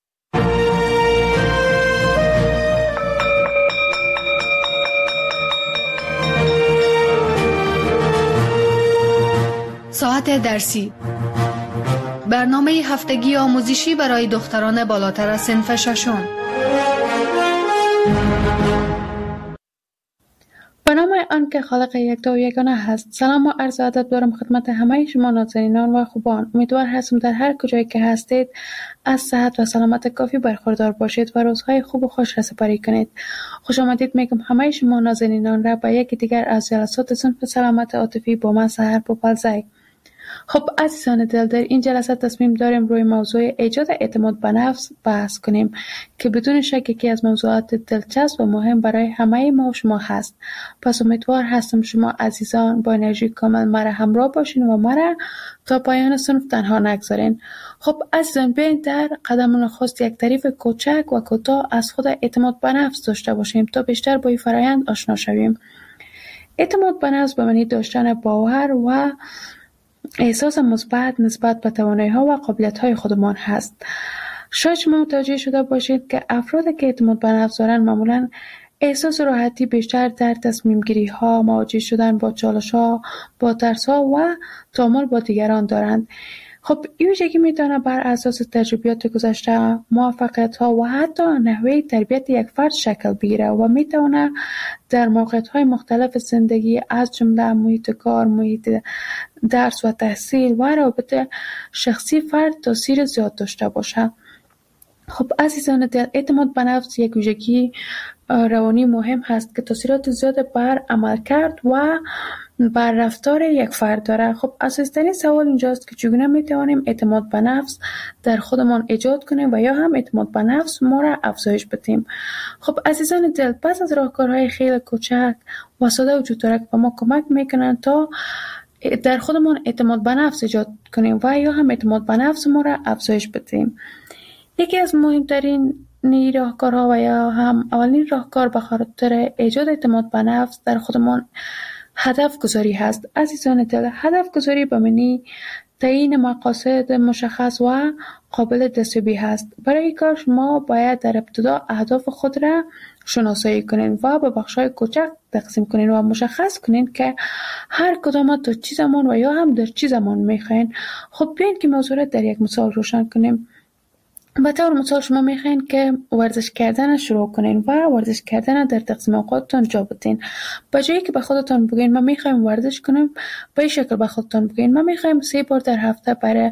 ساعت درسی، برنامه هفتگی آموزشی برای دختران بالاتر از صنف ششم. به نام آن که خالق یکتا و یگانه هست. سلام و عرض ادب دارم خدمت همه شما نازنینان و خوبان. امیدوار هستم در هر کجایی که هستید از صحت و سلامت کافی برخوردار باشید و روزهای خوب و خوش را سپری کنید. خوش آمدید میگم همه شما نازنینان را به یکی دیگر از جلسات صنف سلامت عاطفی با من سحر پوپلزی. خب عزیزان دل، در این جلسه تصمیم داریم روی موضوع ایجاد اعتماد به نفس بحث کنیم که بدون شک یکی از موضوعات دلچسب و مهم برای همه ما و شما هست. پس امیدوار هستم شما عزیزان با انرژی کامل مرا همراه باشین و مرا تا پایان صنف تنها نگذارین. خب عزیزان، بیاین در قدم نخست یک تعریف کوچک و کوتاه از خود اعتماد به نفس داشته باشیم تا بیشتر با این فرآیند آشنا شویم. اعتماد به نفس به معنی داشتن باور و احساس مثبت نسبت به توانایی‌ها و قابلیت‌های خودمان هست. شاید شما متوجه شده باشید که افرادی که اعتماد به نفس دارند معمولاً احساس راحتی بیشتر در تصمیم گیری‌ها، مواجه شدن با چالش‌ها، با ترس‌ها و تعامل با دیگران دارند. خب این ویژگی میتونه بر اساس تجربیات گذشته، موفقیت‌ها و حتی نحوه تربیت یک فرد شکل بگیره و میتونه در موقعیت‌های مختلف زندگی از جمله محیط کار، محیط درس و تحصیل و روابط شخصی فرد تاثیر زیاد داشته باشه. خب عزیزان دل، اعتماد به نفس یک ویژگی روانی مهم هست که تاثیرات زیاد بر عملکرد و بر رفتار یک فرد داره. خب اساسی‌ترین سوال اینجاست که چگونه میتوانیم اعتماد به نفس در خودمان ایجاد کنیم و یا هم اعتماد به نفس ما را افزایش بدیم. خب عزیزان دل، پس از راهکارهای خیلی کوچک و ساده وجود داره که به ما کمک میکنن تا در خودمان اعتماد به نفس ایجاد کنیم و یا هم اعتماد به نفس ما را افزایش بدیم. یکی از مهمترین راهکارها و یا هم اولین راهکار به خاطر ایجاد اعتماد به نفس در خودمان هدف گذاری هست. عزیزان دل، هدف گذاری به معنی تعیین مقاصد مشخص و قابل دستیابی هست. برای این کار شما باید در ابتدا اهداف خود را شناسایی کنین و به بخش‌های کوچک تقسیم کنین و مشخص کنین که هر کدام تا چه زمان و یا هم در چه زمان میخواین. خب بیاین که موضوع را در یک مثال روشن کنیم. به طور مثال شما میخواین که ورزش کردن شروع کنین و ورزش کردن در تقسیم اوقاتتان جا بدین. به جایی که به خودتان بگین من میخوایم ورزش کنم، به این شکل به خودتان بگین من میخوایم 3 بار در هفته برای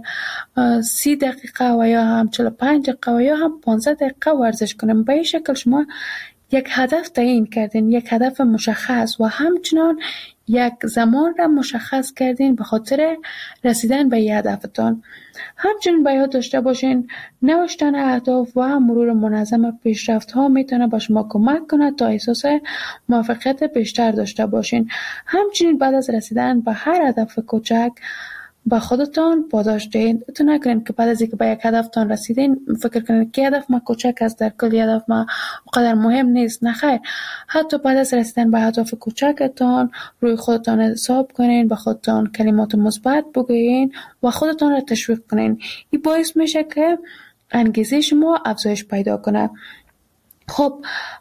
30 دقیقه و یا هم 45 دقیقه و یا هم 15 دقیقه ورزش کنم. به این شکل شما یک هدف تعیین کردین، یک هدف مشخص و همچنان یک زمان را مشخص کردین به خاطر رسیدن به هدفتان. همچنین باید یاد داشته باشین نوشتن اهداف و مرور منظم پیشرفت ها میتونه به شما کمک کنه تا احساس موفقیت بیشتر داشته باشین. همچنین بعد از رسیدن به هر هدف کوچک با خودتان پاداش دهید. تو نکنین که بعد از اینکه به یک هدفتان رسیدین فکر کنین که هدف ما کوچک است، در کل هدف ما اونقدر مهم نیست. نه خیر، حتی بعد از رسیدن به هدف کوچکتان روی خودتان حساب کنین، به خودتان کلمات مثبت بگویین و خودتان را تشویق کنین. این باعث میشه که انگیزه شما افزایش پیدا کنه. خب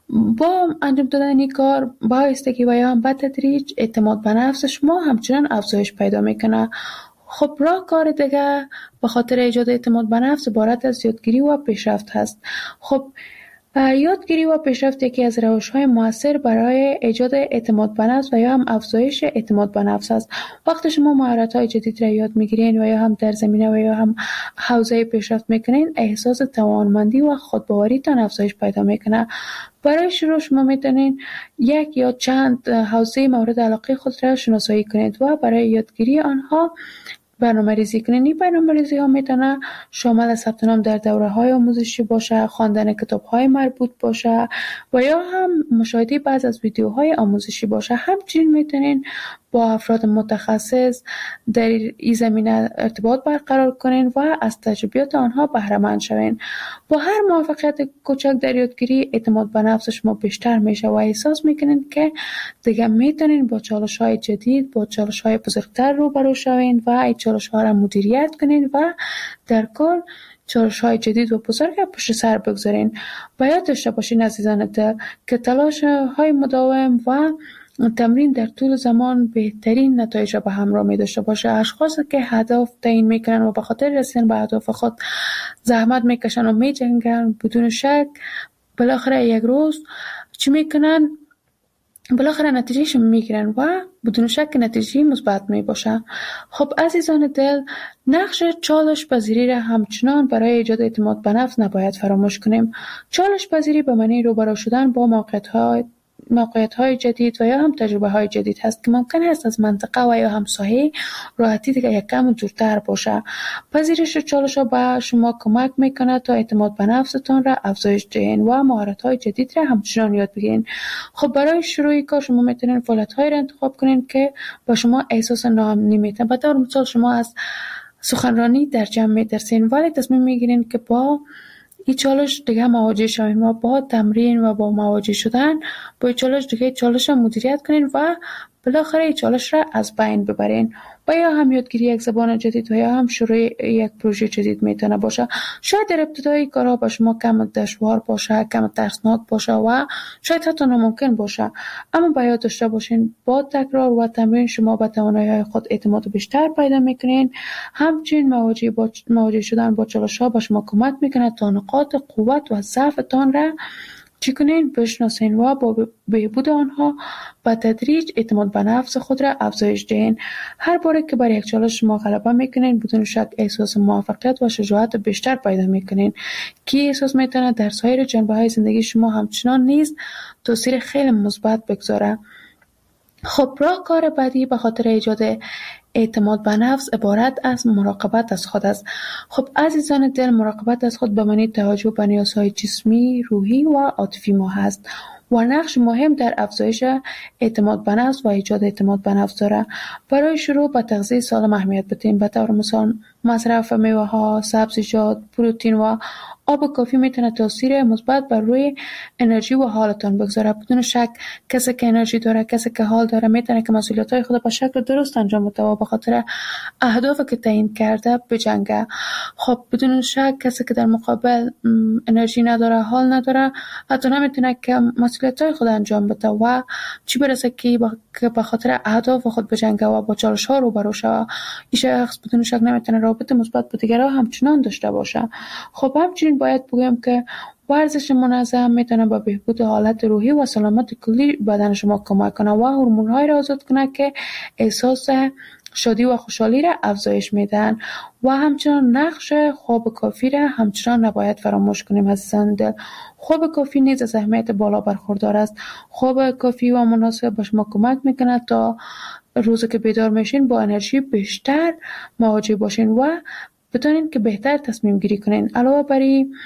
با انجام دادن این کار با ایستگی و یا هم به تدریج اعتماد به نفس شما همچنان افزایش پیدا میکنه. خب راهکار دیگه به خاطر ایجاد اعتماد به نفس عبارت از یادگیری و پیشرفت هست. خب یادگیری و پیشرفت یکی از روش‌های مؤثر برای ایجاد اعتماد به نفس و یا هم افزایش اعتماد به نفس است. وقتی شما مهارت‌های جدید را یاد می‌گیرین و یا هم در زمینه و یا هم حوزه پیشرفت می‌کنین، احساس توانمندی و خودباوریتان افزایش پیدا می‌کنه. برای شروع شما میتونین یک یا چند حوزه مورد علاقه خود را شناسایی کنید و برای یادگیری آنها برنامه‌ریزی کنید. این برنامه‌ریزی ها میتونه شامل ثبت نام در دوره‌های آموزشی باشه، خواندن کتاب‌های مربوط باشه و یا هم مشاهده بعضی از ویدیوهای آموزشی باشه. همچنین میتونین با افراد متخصص در این زمینه ارتباط برقرار کنین و از تجربیات آنها بهره مند شوین. با هر موفقیت کوچک در یادگیری اعتماد به نفس شما بیشتر میشه و احساس میکنین که دیگه میتونین با چالش‌های جدید، با چالش‌های بزرگتر روبرو شوین و این چالش‌ها را مدیریت کنین و در کل چالش‌های جدید و بزرگ پشت سر بگذارین. و یاد داشته باشین عزیزان دل که تلاش‌های مداوم و تمرین در طول زمان بهترین نتایج را به همراه می داشته باشه. اشخاصی که هدف تعیین میکنن و به خاطر رسیدن به اهداف خود زحمت میکشن و میجنگن، بدون شک بالاخره یک روز چی میکنن؟ بالاخره نتیجهش میگیرن و بدون شک نتیجه مثبت می باشه. خب عزیزان دل، نقش چالش پذیری را همچنان برای ایجاد اعتماد به نفس نباید فراموش کنیم. چالش پذیری به معنی روبرو شدن با موقعیت‌های جدید و یا هم تجربه‌های جدید هست که ممکن است از منطقه و یا هم ساحه راحتی دیگه یک کم دورتر باشه. پذیرش چالش‌ها به شما کمک میکنه تا اعتماد به نفستان را افزایش دهید و مهارت‌های جدید را همچنان یاد بگیرید. خب برای شروع کار شما میتونید فعالیت‌هایی را انتخاب کنید که به شما احساس ناامنی میده. به طور مثال شما از سخنرانی در جمع میترسین ولی تصمیم میگیرین که با این چالش دیگه مواجه شوین و با تمرین و با مواجه شدن با این چالش دیگه چالش را مدیریت کنین و بالاخره این چالش را از بین ببرین. و یا هم یادگیری یک زبان جدید و یا هم شروع یک پروژه جدید میتونه باشه. شاید در ابتدای کارها با شما کم دشوار باشه، کم ترسناک باشه و شاید حتی ناممکن باشه، اما باید داشته باشین با تکرار و تمرین شما به توانایی‌های خود اعتماد بیشتر پیدا میکنین. همچنین مواجه شدن با چالش‌ها به شما کمک میکنه تا نقاط قوت و ضعفتان را چی کنین؟ بشناسین و با بهبود آنها به تدریج اعتماد به نفس خود را افزایش دهین. هر باره که بر یک چالش شما غلبه میکنین بدون شک احساس موفقیت و شجاعت بیشتر پیدا میکنین که احساس میتونه در سایر جنبه‌های زندگی شما همچنان نیز تاثیر خیلی مثبت بگذاره. خب راهکار بعدی به خاطر ایجاد اعتماد به نفس عبارت از مراقبت از خود است. خب عزیزان دل، مراقبت از خود به معنی توجه به نیازهای جسمی، روحی و عاطفی ما هست و نقش مهم در افزایش اعتماد به نفس و ایجاد اعتماد به نفس داره. برای شروع به تغذیه سالم اهمیت بدیم. به طور مثال مصرف میوه‌ها، سبزیجات، پروتئین و آب کافی میتونه تاثیر مثبت بر روی انرژی و حالتان بگذاره. بدون شک کسی که انرژی داره، کسی که حال داره، میتونه که مسئولیت‌های خود به شکل درست انجام بده و به خاطر اهدافی که تعیین کرده بجنگه. خب بدون شک کسی که در مقابل انرژی نداره، حال نداره، حتی نمیتونه که مسئولیت‌های خود انجام بده و چی برسه که به خاطر اهداف خود بجنگه و با چالش‌ها روبرو شه. این شخص بدون شک نمیتونه رابطه مثبت با دیگران همچنان داشته باشه. خب همچنین باید بگم که ورزش منظم میتونه به بهبود حالت روحی و سلامت کلی بدن شما کمک کنه و هورمون‌های را آزاد کنه که احساس شادی و خوشحالی را افزایش میدن. و همچنان نقش خواب کافی را همچنان نباید فراموش کنیم عزیزان دل. خواب کافی نیز از اهمیت بالا برخوردار است. خواب کافی و مناسب به شما کمک میکنه تا روزی که بیدار میشین با انرژی بیشتر مواجه باشین و بتونین که بهتر تصمیم گیری کنین. علاوه بر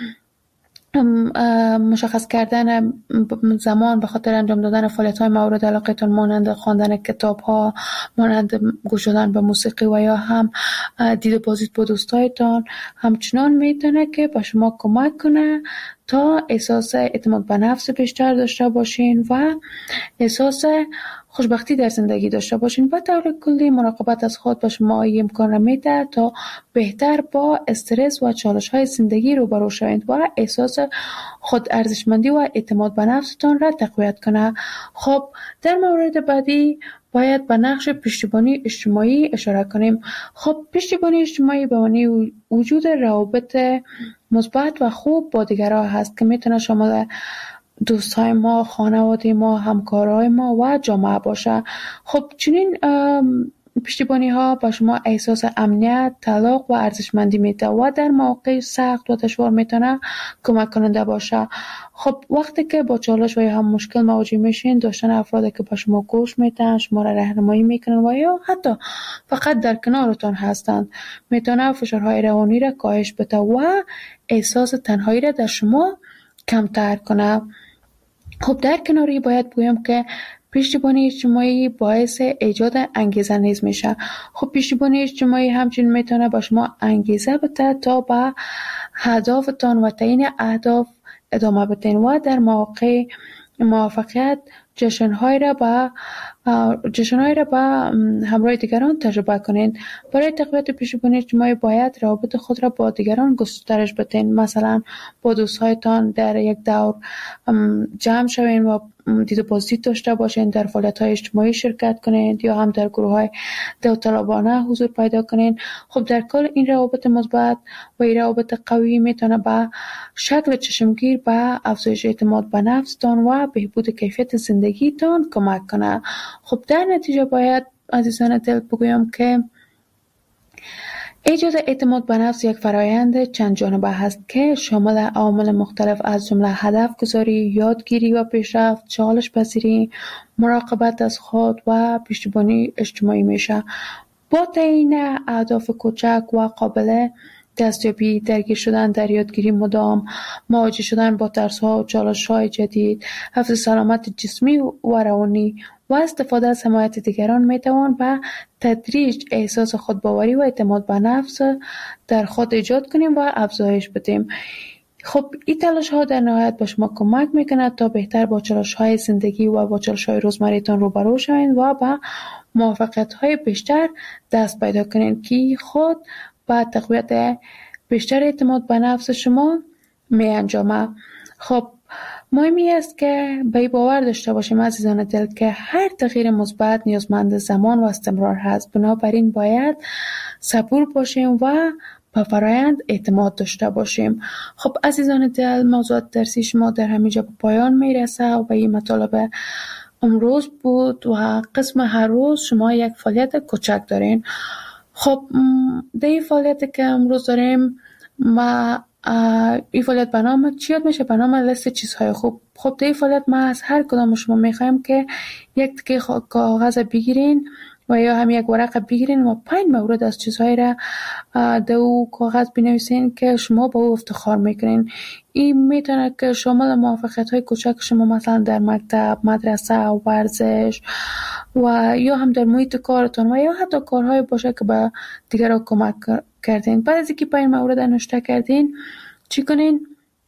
مشخص کردن زمان به خاطر انجام دادن فعالیت‌های مورد علاقه‌تان مانند خواندن کتاب‌ها، مانند گوش دادن به موسیقی و یا هم دید بازدید با دوستایتان همچنان میتونه که به شما کمک کنه تا احساس اعتماد به نفس بیشتر داشته باشین و احساس خوشبختی در زندگی داشته باشین. و طور کلی مراقبت از خود به شما این امکان را میده تا بهتر با استرس و چالش‌های زندگی روبرو شوید و احساس خود ارزشمندی و اعتماد به نفستان را تقویت کنه. خب در مورد بعدی باید به نقش پشتیبانی اجتماعی اشاره کنیم. خب پشتیبانی اجتماعی به معنی وجود روابط مثبت و خوب با دیگران هست که میتونه شامل دوستای ما، خانواده ما، همکارای ما و جامعه باشه. خب چنین پشتیبانی ها به شما احساس امنیت، تعلق و ارزشمندی میده و در مواقع سخت و دشوار میتونه کمک کننده باشه. خب وقتی که با چالش و یا هم مشکل مواجه میشین، داشتن افرادی که به شما گوش میدن، شما را راهنمایی میکنن و یا حتی فقط در کنارتان هستند میتونه فشارهای روانی را کاهش بده و احساس تنهایی را در شما کمتر کنه. خب در کناری باید بگویم که پشتیبانی اجتماعی باعث ایجاد انگیزه نیز میشه. خب پشتیبانی اجتماعی همچنین میتونه با شما انگیزه بده تا به هدفتان و تعیین اهداف ادامه بدین و در مواقع موفقیت جشن‌های را به همراه دیگران تجربه کنید. برای تقویت پشتیبانی اجتماعی باید روابط خود را با دیگران گسترش بدین. مثلا با دوستهایتان در یک دور جمع شوین و دید و بازدید داشته باشین، در فعالیت‌های اجتماعی شرکت کنید یا هم در گروه‌های داوطلبانه حضور پیدا کنید. خب در کل این روابط مثبت و این روابط قوی میتونه به شکل چشمگیر به افزایش اعتماد به نفستان و بهبود کیفیت زندگی زندگیتان کمک کنه. خب در نتیجه باید عزیزان دل بگویم که ایجاد اعتماد به نفس یک فرایند چند جانبه هست که شامل عوامل مختلف از جمله هدف گذاری، یادگیری و پیشرفت، چالش پذیری، مراقبت از خود و پشتیبانی اجتماعی میشه. با تعیین اهداف کوچک و قابل دستیابی، درگیر شدن در یادگیری مدام، مواجه شدن با ترس‌ها و چالش‌های جدید، حفظ سلامت جسمی و روانی و استفاده از حمایت دیگران میتوان به تدریج احساس خودباوری و اعتماد به نفس در خود ایجاد کنیم و افزایش بدیم. خب این تلاش ها در نهایت به شما کمک میکنه تا بهتر با چالش های زندگی و با چالش های روزمره‌تان روبرو شوید و به موفقیت های بیشتر دست پیدا کنید که خود با تقویت بیشتر اعتماد به نفس شما می انجامه. خب مهمی است که به باور داشته باشیم عزیزان دل که هر تغییر مثبت نیازمند زمان و استمرار هست. بنابراین باید صبور باشیم و به فرایند اعتماد داشته باشیم. خب عزیزان دل، موضوعات درسی شما در همینجا به پایان میرسه و این مطالب امروز بود و قسم هر روز شما یک فعالیت کوچک دارین. خب در این فعالیت که امروز داریم ما این فعالیت به نام چی یاد میشه؟ به نام لیست چیزهای خوب. خب در این فعالیت ما از هر کدام شما میخوایم که یک تکه کاغذ بگیرین و یا هم یک ورق بگیرین و 5 مورد از چیزهایی را در او کاغذ بنویسین که شما با او افتخار میکنین. این میتونه که شامل موفقیت های کوچک شما مثلا در مکتب، مدرسه، ورزش و یا هم در محیط کارتون و یا حتی کارهای باشه که به دیگران کمک کردین. بعد از اینکه 5 مورد نوشته کردین چی کنین؟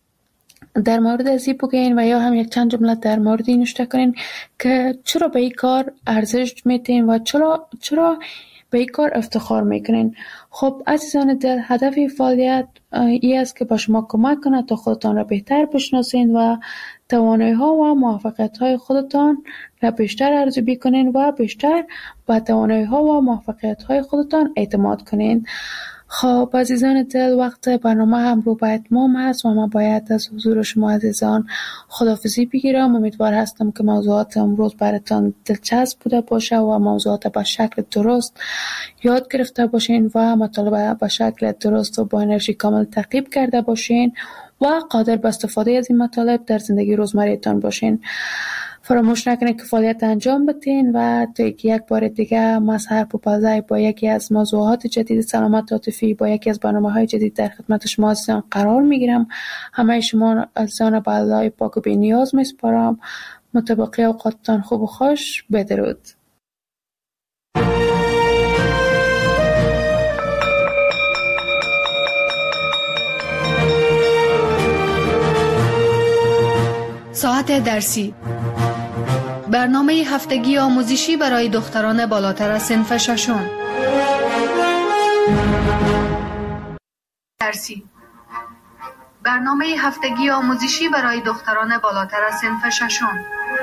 در مورد ازی بگین و یا هم یک چند جمله در مورد این نوشته کنین که چرا به این کار ارزش میتین و چرا به این کار افتخار میکنین. خب عزیزان دل، هدف این فعالیت این است که با شما کمک کنه تا خودتان را بهتر بشناسین و توانایی ها و موفقیت های خودتان را بیشتر ارزیابی کنین و بیشتر به توانایی ها و موفقیت های خودتان اعتماد کنین. خب عزیزان دل، وقت برنامه هم رو به اتمام هست و من باید از حضور شما عزیزان خداحافظی بگیرم. امیدوار هستم که موضوعات امروز براتان دلچسب بوده باشه و موضوعات به شکل درست یاد گرفته باشین و مطالب به شکل درست و با انرژی کامل تعقیب کرده باشین و قادر به استفاده از این مطالب در زندگی روزمره‌تان باشین. فراموش نکنید که فعالیت انجام بدین و تا یک بار دیگه ما سحر پوپلزی با یکی از موضوعات جدید سلامت عاطفی با یکی از برنامه‌های جدید در خدمت شما عزیزان قرار میگیرم. همه شما عزیزان به الله پاک و بی‌نیاز میسپارم. متبقی اوقاتتان خوب و خوش. بدرود. ساعت درسی، برنامه هفتگی آموزشی برای دختران بالاتر از صنف ششم. درسی، برنامه هفتگی آموزشی برای دختران بالاتر از صنف ششم.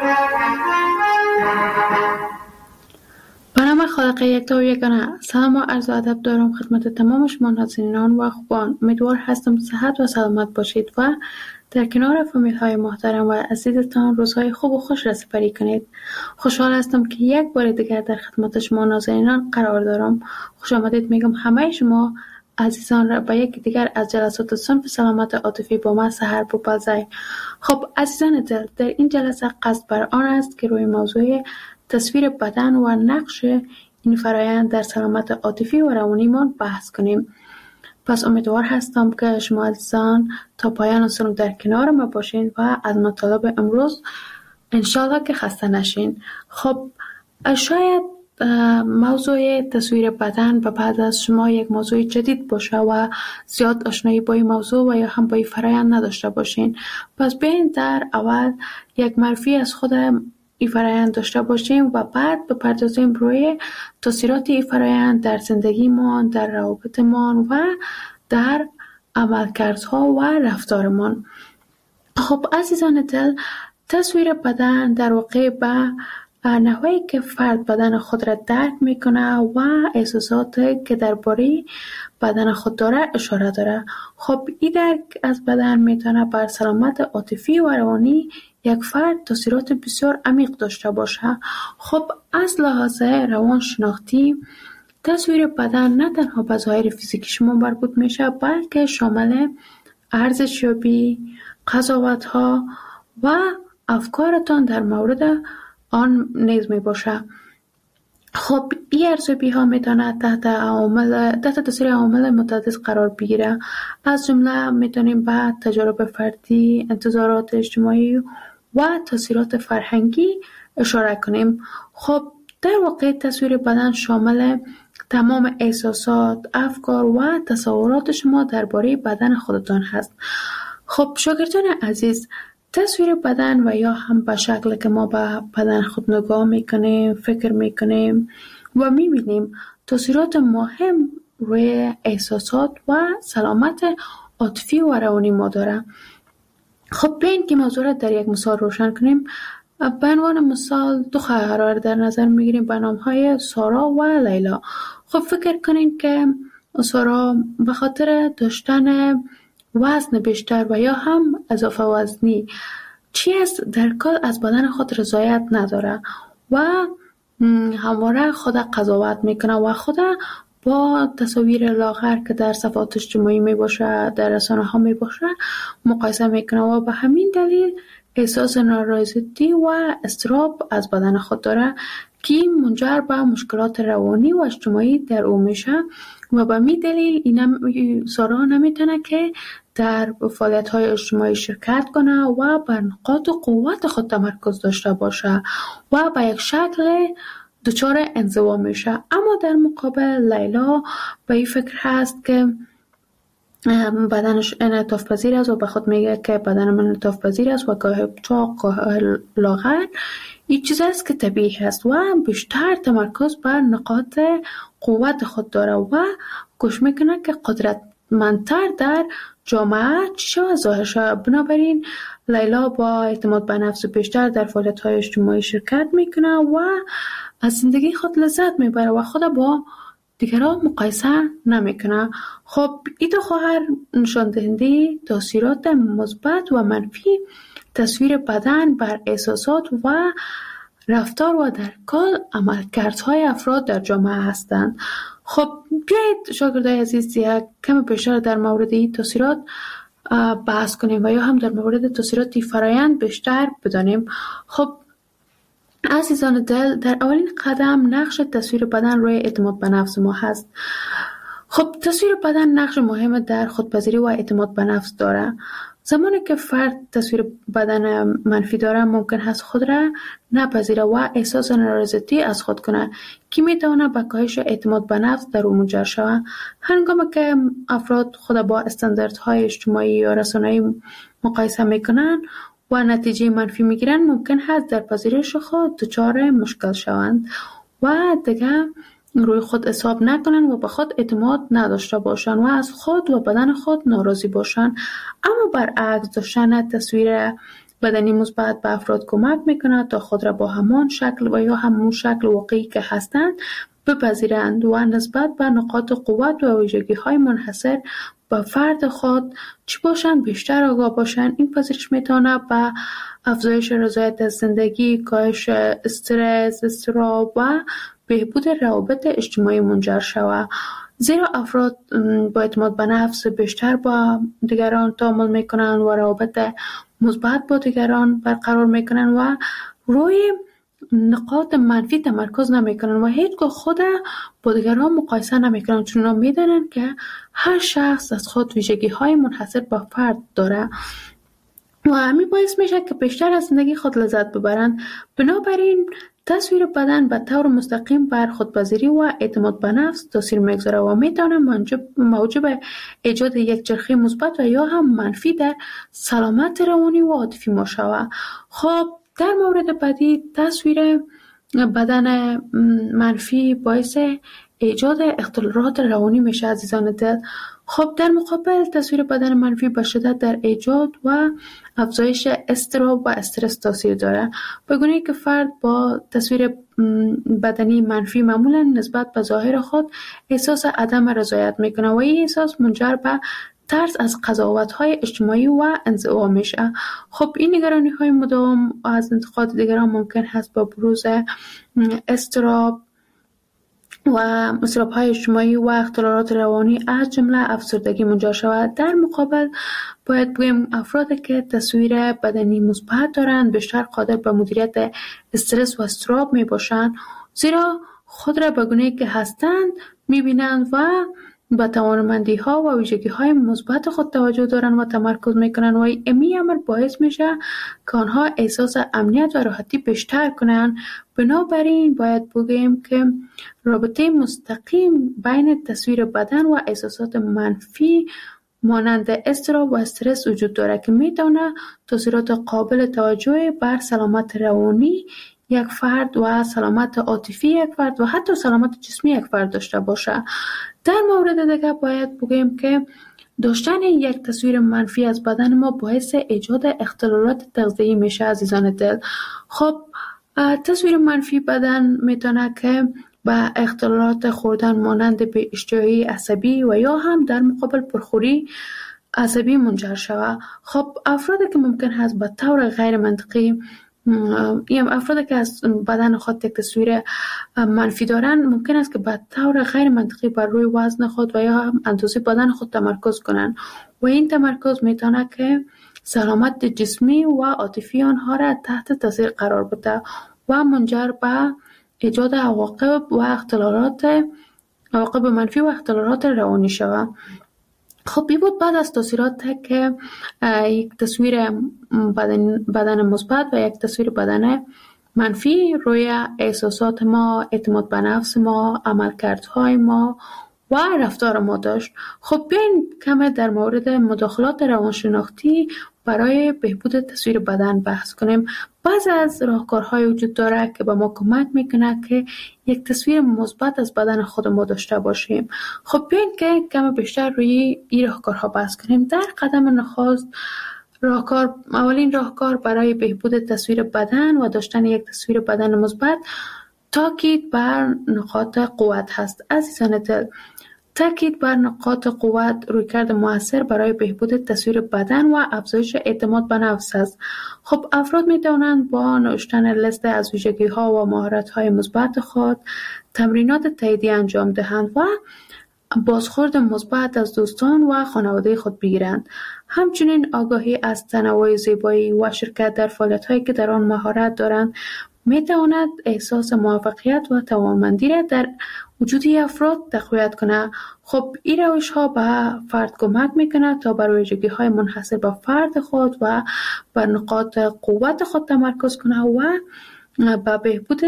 به نام خالق یکتا و یگانه، سلام و عرض ادب دارم خدمت تمام شما ناظرینان و خوبان. امیدوار هستم صحت و سلامت باشید و در کنار فامیل های محترم و عزیزتان روزهای خوب و خوش را سپری کنید. خوشحال هستم که یک بار دیگر در خدمت شما ناظرینان قرار دارم. خوش آمدید میگم همه شما عزیزان را به یک دیگر از جلسات صنف سلامت عاطفی با من سحر پوپلزی. خب عزیزان دل، در این جلسه قصد بر آن است که روی موضوع تصویر بدن و نقش این فرایند در سلامت عاطفی و روانیمان بحث کنیم. پس امیدوار هستم که شما عزیزان تا پایان سنم در کنار ما باشین و از مطالب امروز انشالله که خسته نشین. خب شاید موضوع تصویر بدن به بعد از شما یک موضوع جدید باشه و زیاد آشنایی با این موضوع و یا هم با این فرایند نداشته باشین. پس بیاین در اول یک معرفی از خود این فرایند داشته باشیم و بعد بپردازیم روی تاثیرات این فرایند در زندگیمان، در روابطمان و در عملکردها و رفتارمان. خب عزیزان دل، تصویر بدن در واقع به نحوی که فرد بدن خود را درک میکنه و احساساتی که درباره بدن خود داره اشاره داره. خب این درک از بدن میتونه بر سلامت عاطفی و روانی یک فرد تاثیرات بسیار عمیق داشته باشه. خب از لحاظ روانشناختی تصویر بدن نه تنها به ظاهر فیزیکی شما مربوط میشه، بلکه شامل ارزشیابی، قضاوت‌ها و افکارتان در مورد آن نیز می باشه. خب این ارزیابی ها میتونه تحت تاثیر عوامل متعدد قرار بگیره. از جمله میتونیم به تجارب فردی، انتظارات اجتماعی و تاثیرات فرهنگی اشاره کنیم. خب در واقع تصویر بدن شامل تمام احساسات، افکار و تصورات شما درباره بدن خودتان هست. خب شاگردان عزیز، تصویر بدن و یا هم به شکل که ما به بدن خود نگاه میکنیم، فکر میکنیم و میبینیم تاثیرات مهم روی احساسات و سلامت عاطفی و روانی ما داره. خب بیاین که موضوع را در یک مثال روشن کنیم. به عنوان مثال دو خواهر را در نظر میگیریم به نامهای سارا و لیلا. خب فکر کنین که سارا به خاطر داشتن وزن بیشتر و یا هم اضافه وزنی در کل از بدن خود رضایت نداره و همواره خود قضاوت میکنه و خود با تصاویر لاغر که در صفحات اجتماعی می باشه، در رسانه ها می باشه مقایسه میکنه و به همین دلیل احساس نارضایتی و اضطراب از بدن خود داره که منجر به مشکلات روانی و اجتماعی در او میشه و به می دلیل سارا نمیتونه که در فعالیت‌های اجتماعی شرکت کنه و بر نقاط قوت خود تمرکز داشته باشه و به یک شکل دچار انزوا میشه. اما در مقابل لیلا به این فکر هست که بدنش انعطاف پذیر است و به خود میگه که بدن من انعطاف پذیر است و گاه چاق گاه لاغر این چیز است که طبیعی است و بیشتر تمرکز بر نقاط قوت خود داره و کوشش میکنه که قدرتمندتر در جامعه چی و ظاهر شود. بنابراین لیلا با اعتماد به نفس بیشتر در فعالیت‌های اجتماعی شرکت میکنه و از زندگی خود لذت میبره و خود با دیگران مقایسه نمیکنه. خب این دو خواهر نشان دهنده تاثیرات مثبت و منفی تصویر بدن بر احساسات و رفتار و در کل عملکردهای افراد در جامعه هستند. خب بیایید شاگردای عزیز یک کم بیشتر در مورد این تاثیرات بحث کنیم و یا هم در مورد تاثیرات فرایند بیشتر بدانیم. خب عزیزان دل، در اولین قدم نقش تصویر بدن روی اعتماد به نفس ما هست. خب تصویر بدن نقش مهم در خودپذیری و اعتماد به نفس داره. زمانی که فرد تصویر بدن منفی داره ممکن هست خود را نپذیره و احساس نارضایتی از خود کنه که میتونه به کاهش اعتماد به نفس در او منجر شود. هنگامی که افراد خود با استانداردهای اجتماعی یا رسانه‌ای مقایسه میکنن و نتیجه منفی میگیرن ممکن هست در پذیرش خود دچار مشکل شوند و دیگه روی خود حساب نکنن و به خود اعتماد نداشته باشن و از خود و بدن خود ناراضی باشن. اما برعکس داشتن تصویر بدنی مثبت به افراد کمک میکنه تا خود را با همان شکل و یا همون شکل واقعی که هستند بپذیرند و نسبت به نقاط قوت و ویژگی‌های منحصر به فرد خود چی باشند بیشتر آگاه باشند. این پذیرش میتونه به افزایش رضایت از زندگی، کاهش استرس، اضطراب و بهبود روابط اجتماعی منجر شود. زیرا افراد با اعتماد به نفس بیشتر با دیگران تعامل میکنن و روابط مثبت با دیگران برقرار میکنن و روی نقاط منفی تمرکز نمیکنن و هیچگاه خود با دیگران مقایسه نمیکنن، چون میدونن که هر شخص از خود ویژگی های منحصر به فرد داره و همین باعث میشه که بیشتر از زندگی خود لذت ببرن. بنابراین تصویر بدن به طور مستقیم بر خودپذیری و اعتماد به نفس تاثیر میگذاره و میتونه موجب ایجاد یک چرخه مثبت و یا هم منفی در سلامت روانی و عاطفی ما شود. خب در مورد بعدی تصویر بدن منفی باعث ایجاد اختلالات روانی میشه عزیزان دل. خب در مقابل تصویر بدن منفی به شدت در ایجاد و افزایش اضطراب و استرس تاثیر داره، به گونه‌ای که فرد با تصویر بدنی منفی معمولا نسبت به ظاهر خود احساس عدم رضایت میکنه و این احساس منجر به ترس از قضاوت‌های اجتماعی و انزوا میشه. خب این نگرانی‌های مدام از انتقاد دیگران ممکن هست با بروز اضطراب و اضطراب‌های اجتماعی و اختلالات روانی از جمله افسردگی منجر شود. در مقابل باید بگیم افرادی که تصویر بدنی مثبت دارند بیشتر قادر به مدیریت استرس و اضطراب می باشند، زیرا خود را به گونه‌ای که هستند می‌بینند و به توانمندی‌ها و ویژگی‌های مثبت خود توجه دارند و تمرکز می‌کنند و این امر باعث میشه که آنها احساس امنیت و راحتی بیشتر کنند. بنابراین باید بگیم که رابطه مستقیم بین تصویر بدن و احساسات منفی مانند اضطراب و استرس وجود دارد که می‌تواند تأثیرات قابل توجهی بر سلامت روانی یک فرد و سلامت عاطفی یک فرد و حتی سلامت جسمی یک فرد داشته باشه. در مورد دیگر باید بگیم که داشتن یک تصویر منفی از بدن ما باعث ایجاد اختلالات تغذیه‌ای میشه عزیزان دل. خب تصویر منفی بدن میتونه که به اختلالات خوردن مانند به اشتهایی عصبی و یا هم در مقابل پرخوری عصبی منجر شود. خب افرادی که ممکن هست به طور غیر منطقی افرادی که از بدن خود یک تصویر منفی دارند ممکن است که به طور غیر منطقی بر روی وزن خود و یا هم اندازه بدن خود تمرکز کنند و این تمرکز میتونه که سلامت جسمی و عاطفی آنها را تحت تاثیر قرار بده و منجر به ایجاد عواقب منفی و اختلالات روانی شود. خب این بود بعد از تاثیرات که یک تصویر بدن مثبت و یک تصویر بدن منفی روی احساسات ما، اعتماد به نفس ما، عملکردهای ما و رفتار ما داشت. خب بیاین کم در مورد مداخلات روانشناختی برای بهبود تصویر بدن بحث کنیم. بعضی از راهکارهای وجود داره که به ما کمک میکنه که یک تصویر مثبت از بدن خود ما داشته باشیم. خب بیاین که کم بیشتر روی این راهکارها بحث کنیم. در قدم نخست اولین راهکار برای بهبود تصویر بدن و داشتن یک تصویر بدن مثبت تاکید بر نقاط قوت هست. عزیزان دل، تاکید بر نقاط قوت رویکرد مؤثر برای بهبود تصویر بدن و افزایش اعتماد به نفس است. خب افراد می توانند با نوشتن لیست از ویژگی‌ها و مهارت‌های مثبت خود تمرینات تاییدی انجام دهند و بازخورد مثبت از دوستان و خانواده خود بگیرند. همچنین آگاهی از تنوع زیبایی و شرکت در فعالیت‌هایی که در آن مهارت دارند می تواند احساس موفقیت و توانمندی را در وجود افراد تقویت کنه. خب این روش ها به فرد کمک میکنه تا بر ویژگی‌های منحصر به فرد خود و بر نقاط قوت خود تمرکز کنه و به بهبود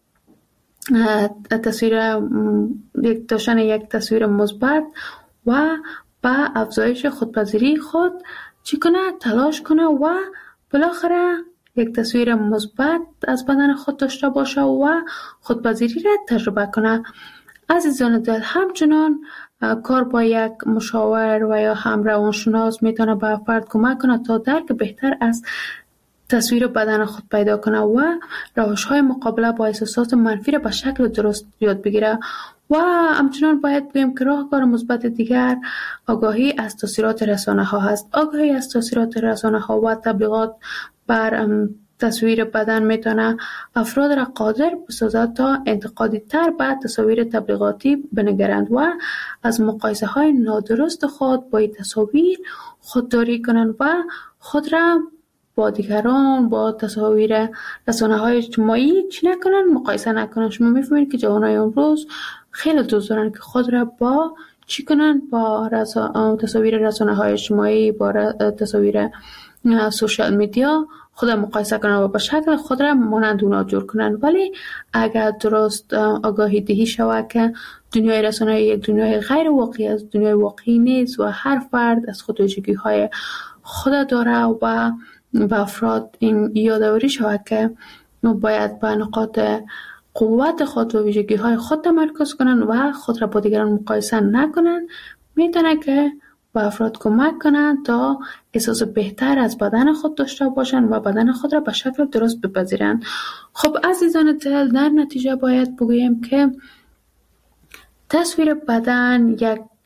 داشتن یک تصویر مثبت و به افزایش خودپذیری خود تلاش کنه و بالاخره یک تصویر مثبت از بدن خود داشته باشه و خودپذیری را تجربه کنه. عزیزان دل، همچنان کار با یک مشاور و یا هم روانشناس میتونه به فرد کمک کنه تا درک بهتر از تصویر بدن خود پیدا کنه و روش‌های مقابله با احساسات منفی را به شکل درست یاد بگیره. و همچنان باید بگیم که راهکار مثبت دیگر آگاهی از تاثیرات رسانه‌ها هست. آگاهی از تاثیرات رسانه‌ها و تبلیغات بر تصویر بدن میتونه افراد را قادر بسازد تا انتقادی تر به تصاویر تبلیغاتی بنگرند و از مقایسه های نادرست خود با این تصاویر خودداری کنند و خود را با دیگران با تصاویر رسانه های اجتماعی چی نکنند، مقایسه نکنند. شما میفهمید که جوانای امروز خیلی دوست دارن که خود را با چی کنند، با تصاویر رسانه های اجتماعی، با تصاویر سوشال میدیا خود را مقایسه کنند و به شکل خود را مانند اونا جور کنند. ولی اگر درست آگاهی دهی شود که دنیای رسانه یک دنیای غیر واقعی است، دنیای واقعی نیست و هر فرد از خود ویژگی‌های خود داره و به افراد این یادآوری شود که باید به نقاط قوت خود و ویژگی‌های خود تمرکز کنند و خود را با دیگران مقایسه نکنند، میتونه که به افراد کمک کنند تا احساس بهتر از بدن خود داشته باشند و بدن خود را به شکل درست بپذیرند. خب عزیزان دل، در نتیجه باید بگویم که تصویر بدن یک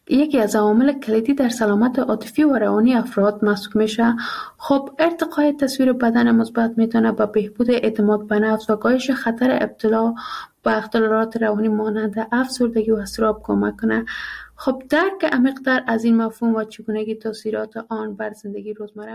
یکی از عوامل کلیدی در سلامت عاطفی و روانی افراد محسوب میشه. خب ارتقای تصویر بدن مثبت میتونه به بهبود اعتماد به نفس و کاهش خطر ابتلا به اختلالات روانی مانند افسردگی و اضطراب کمک کنه. خب درک عمیق‌تر از این مفهوم و چگونگی تاثیرات آن بر زندگی روزمره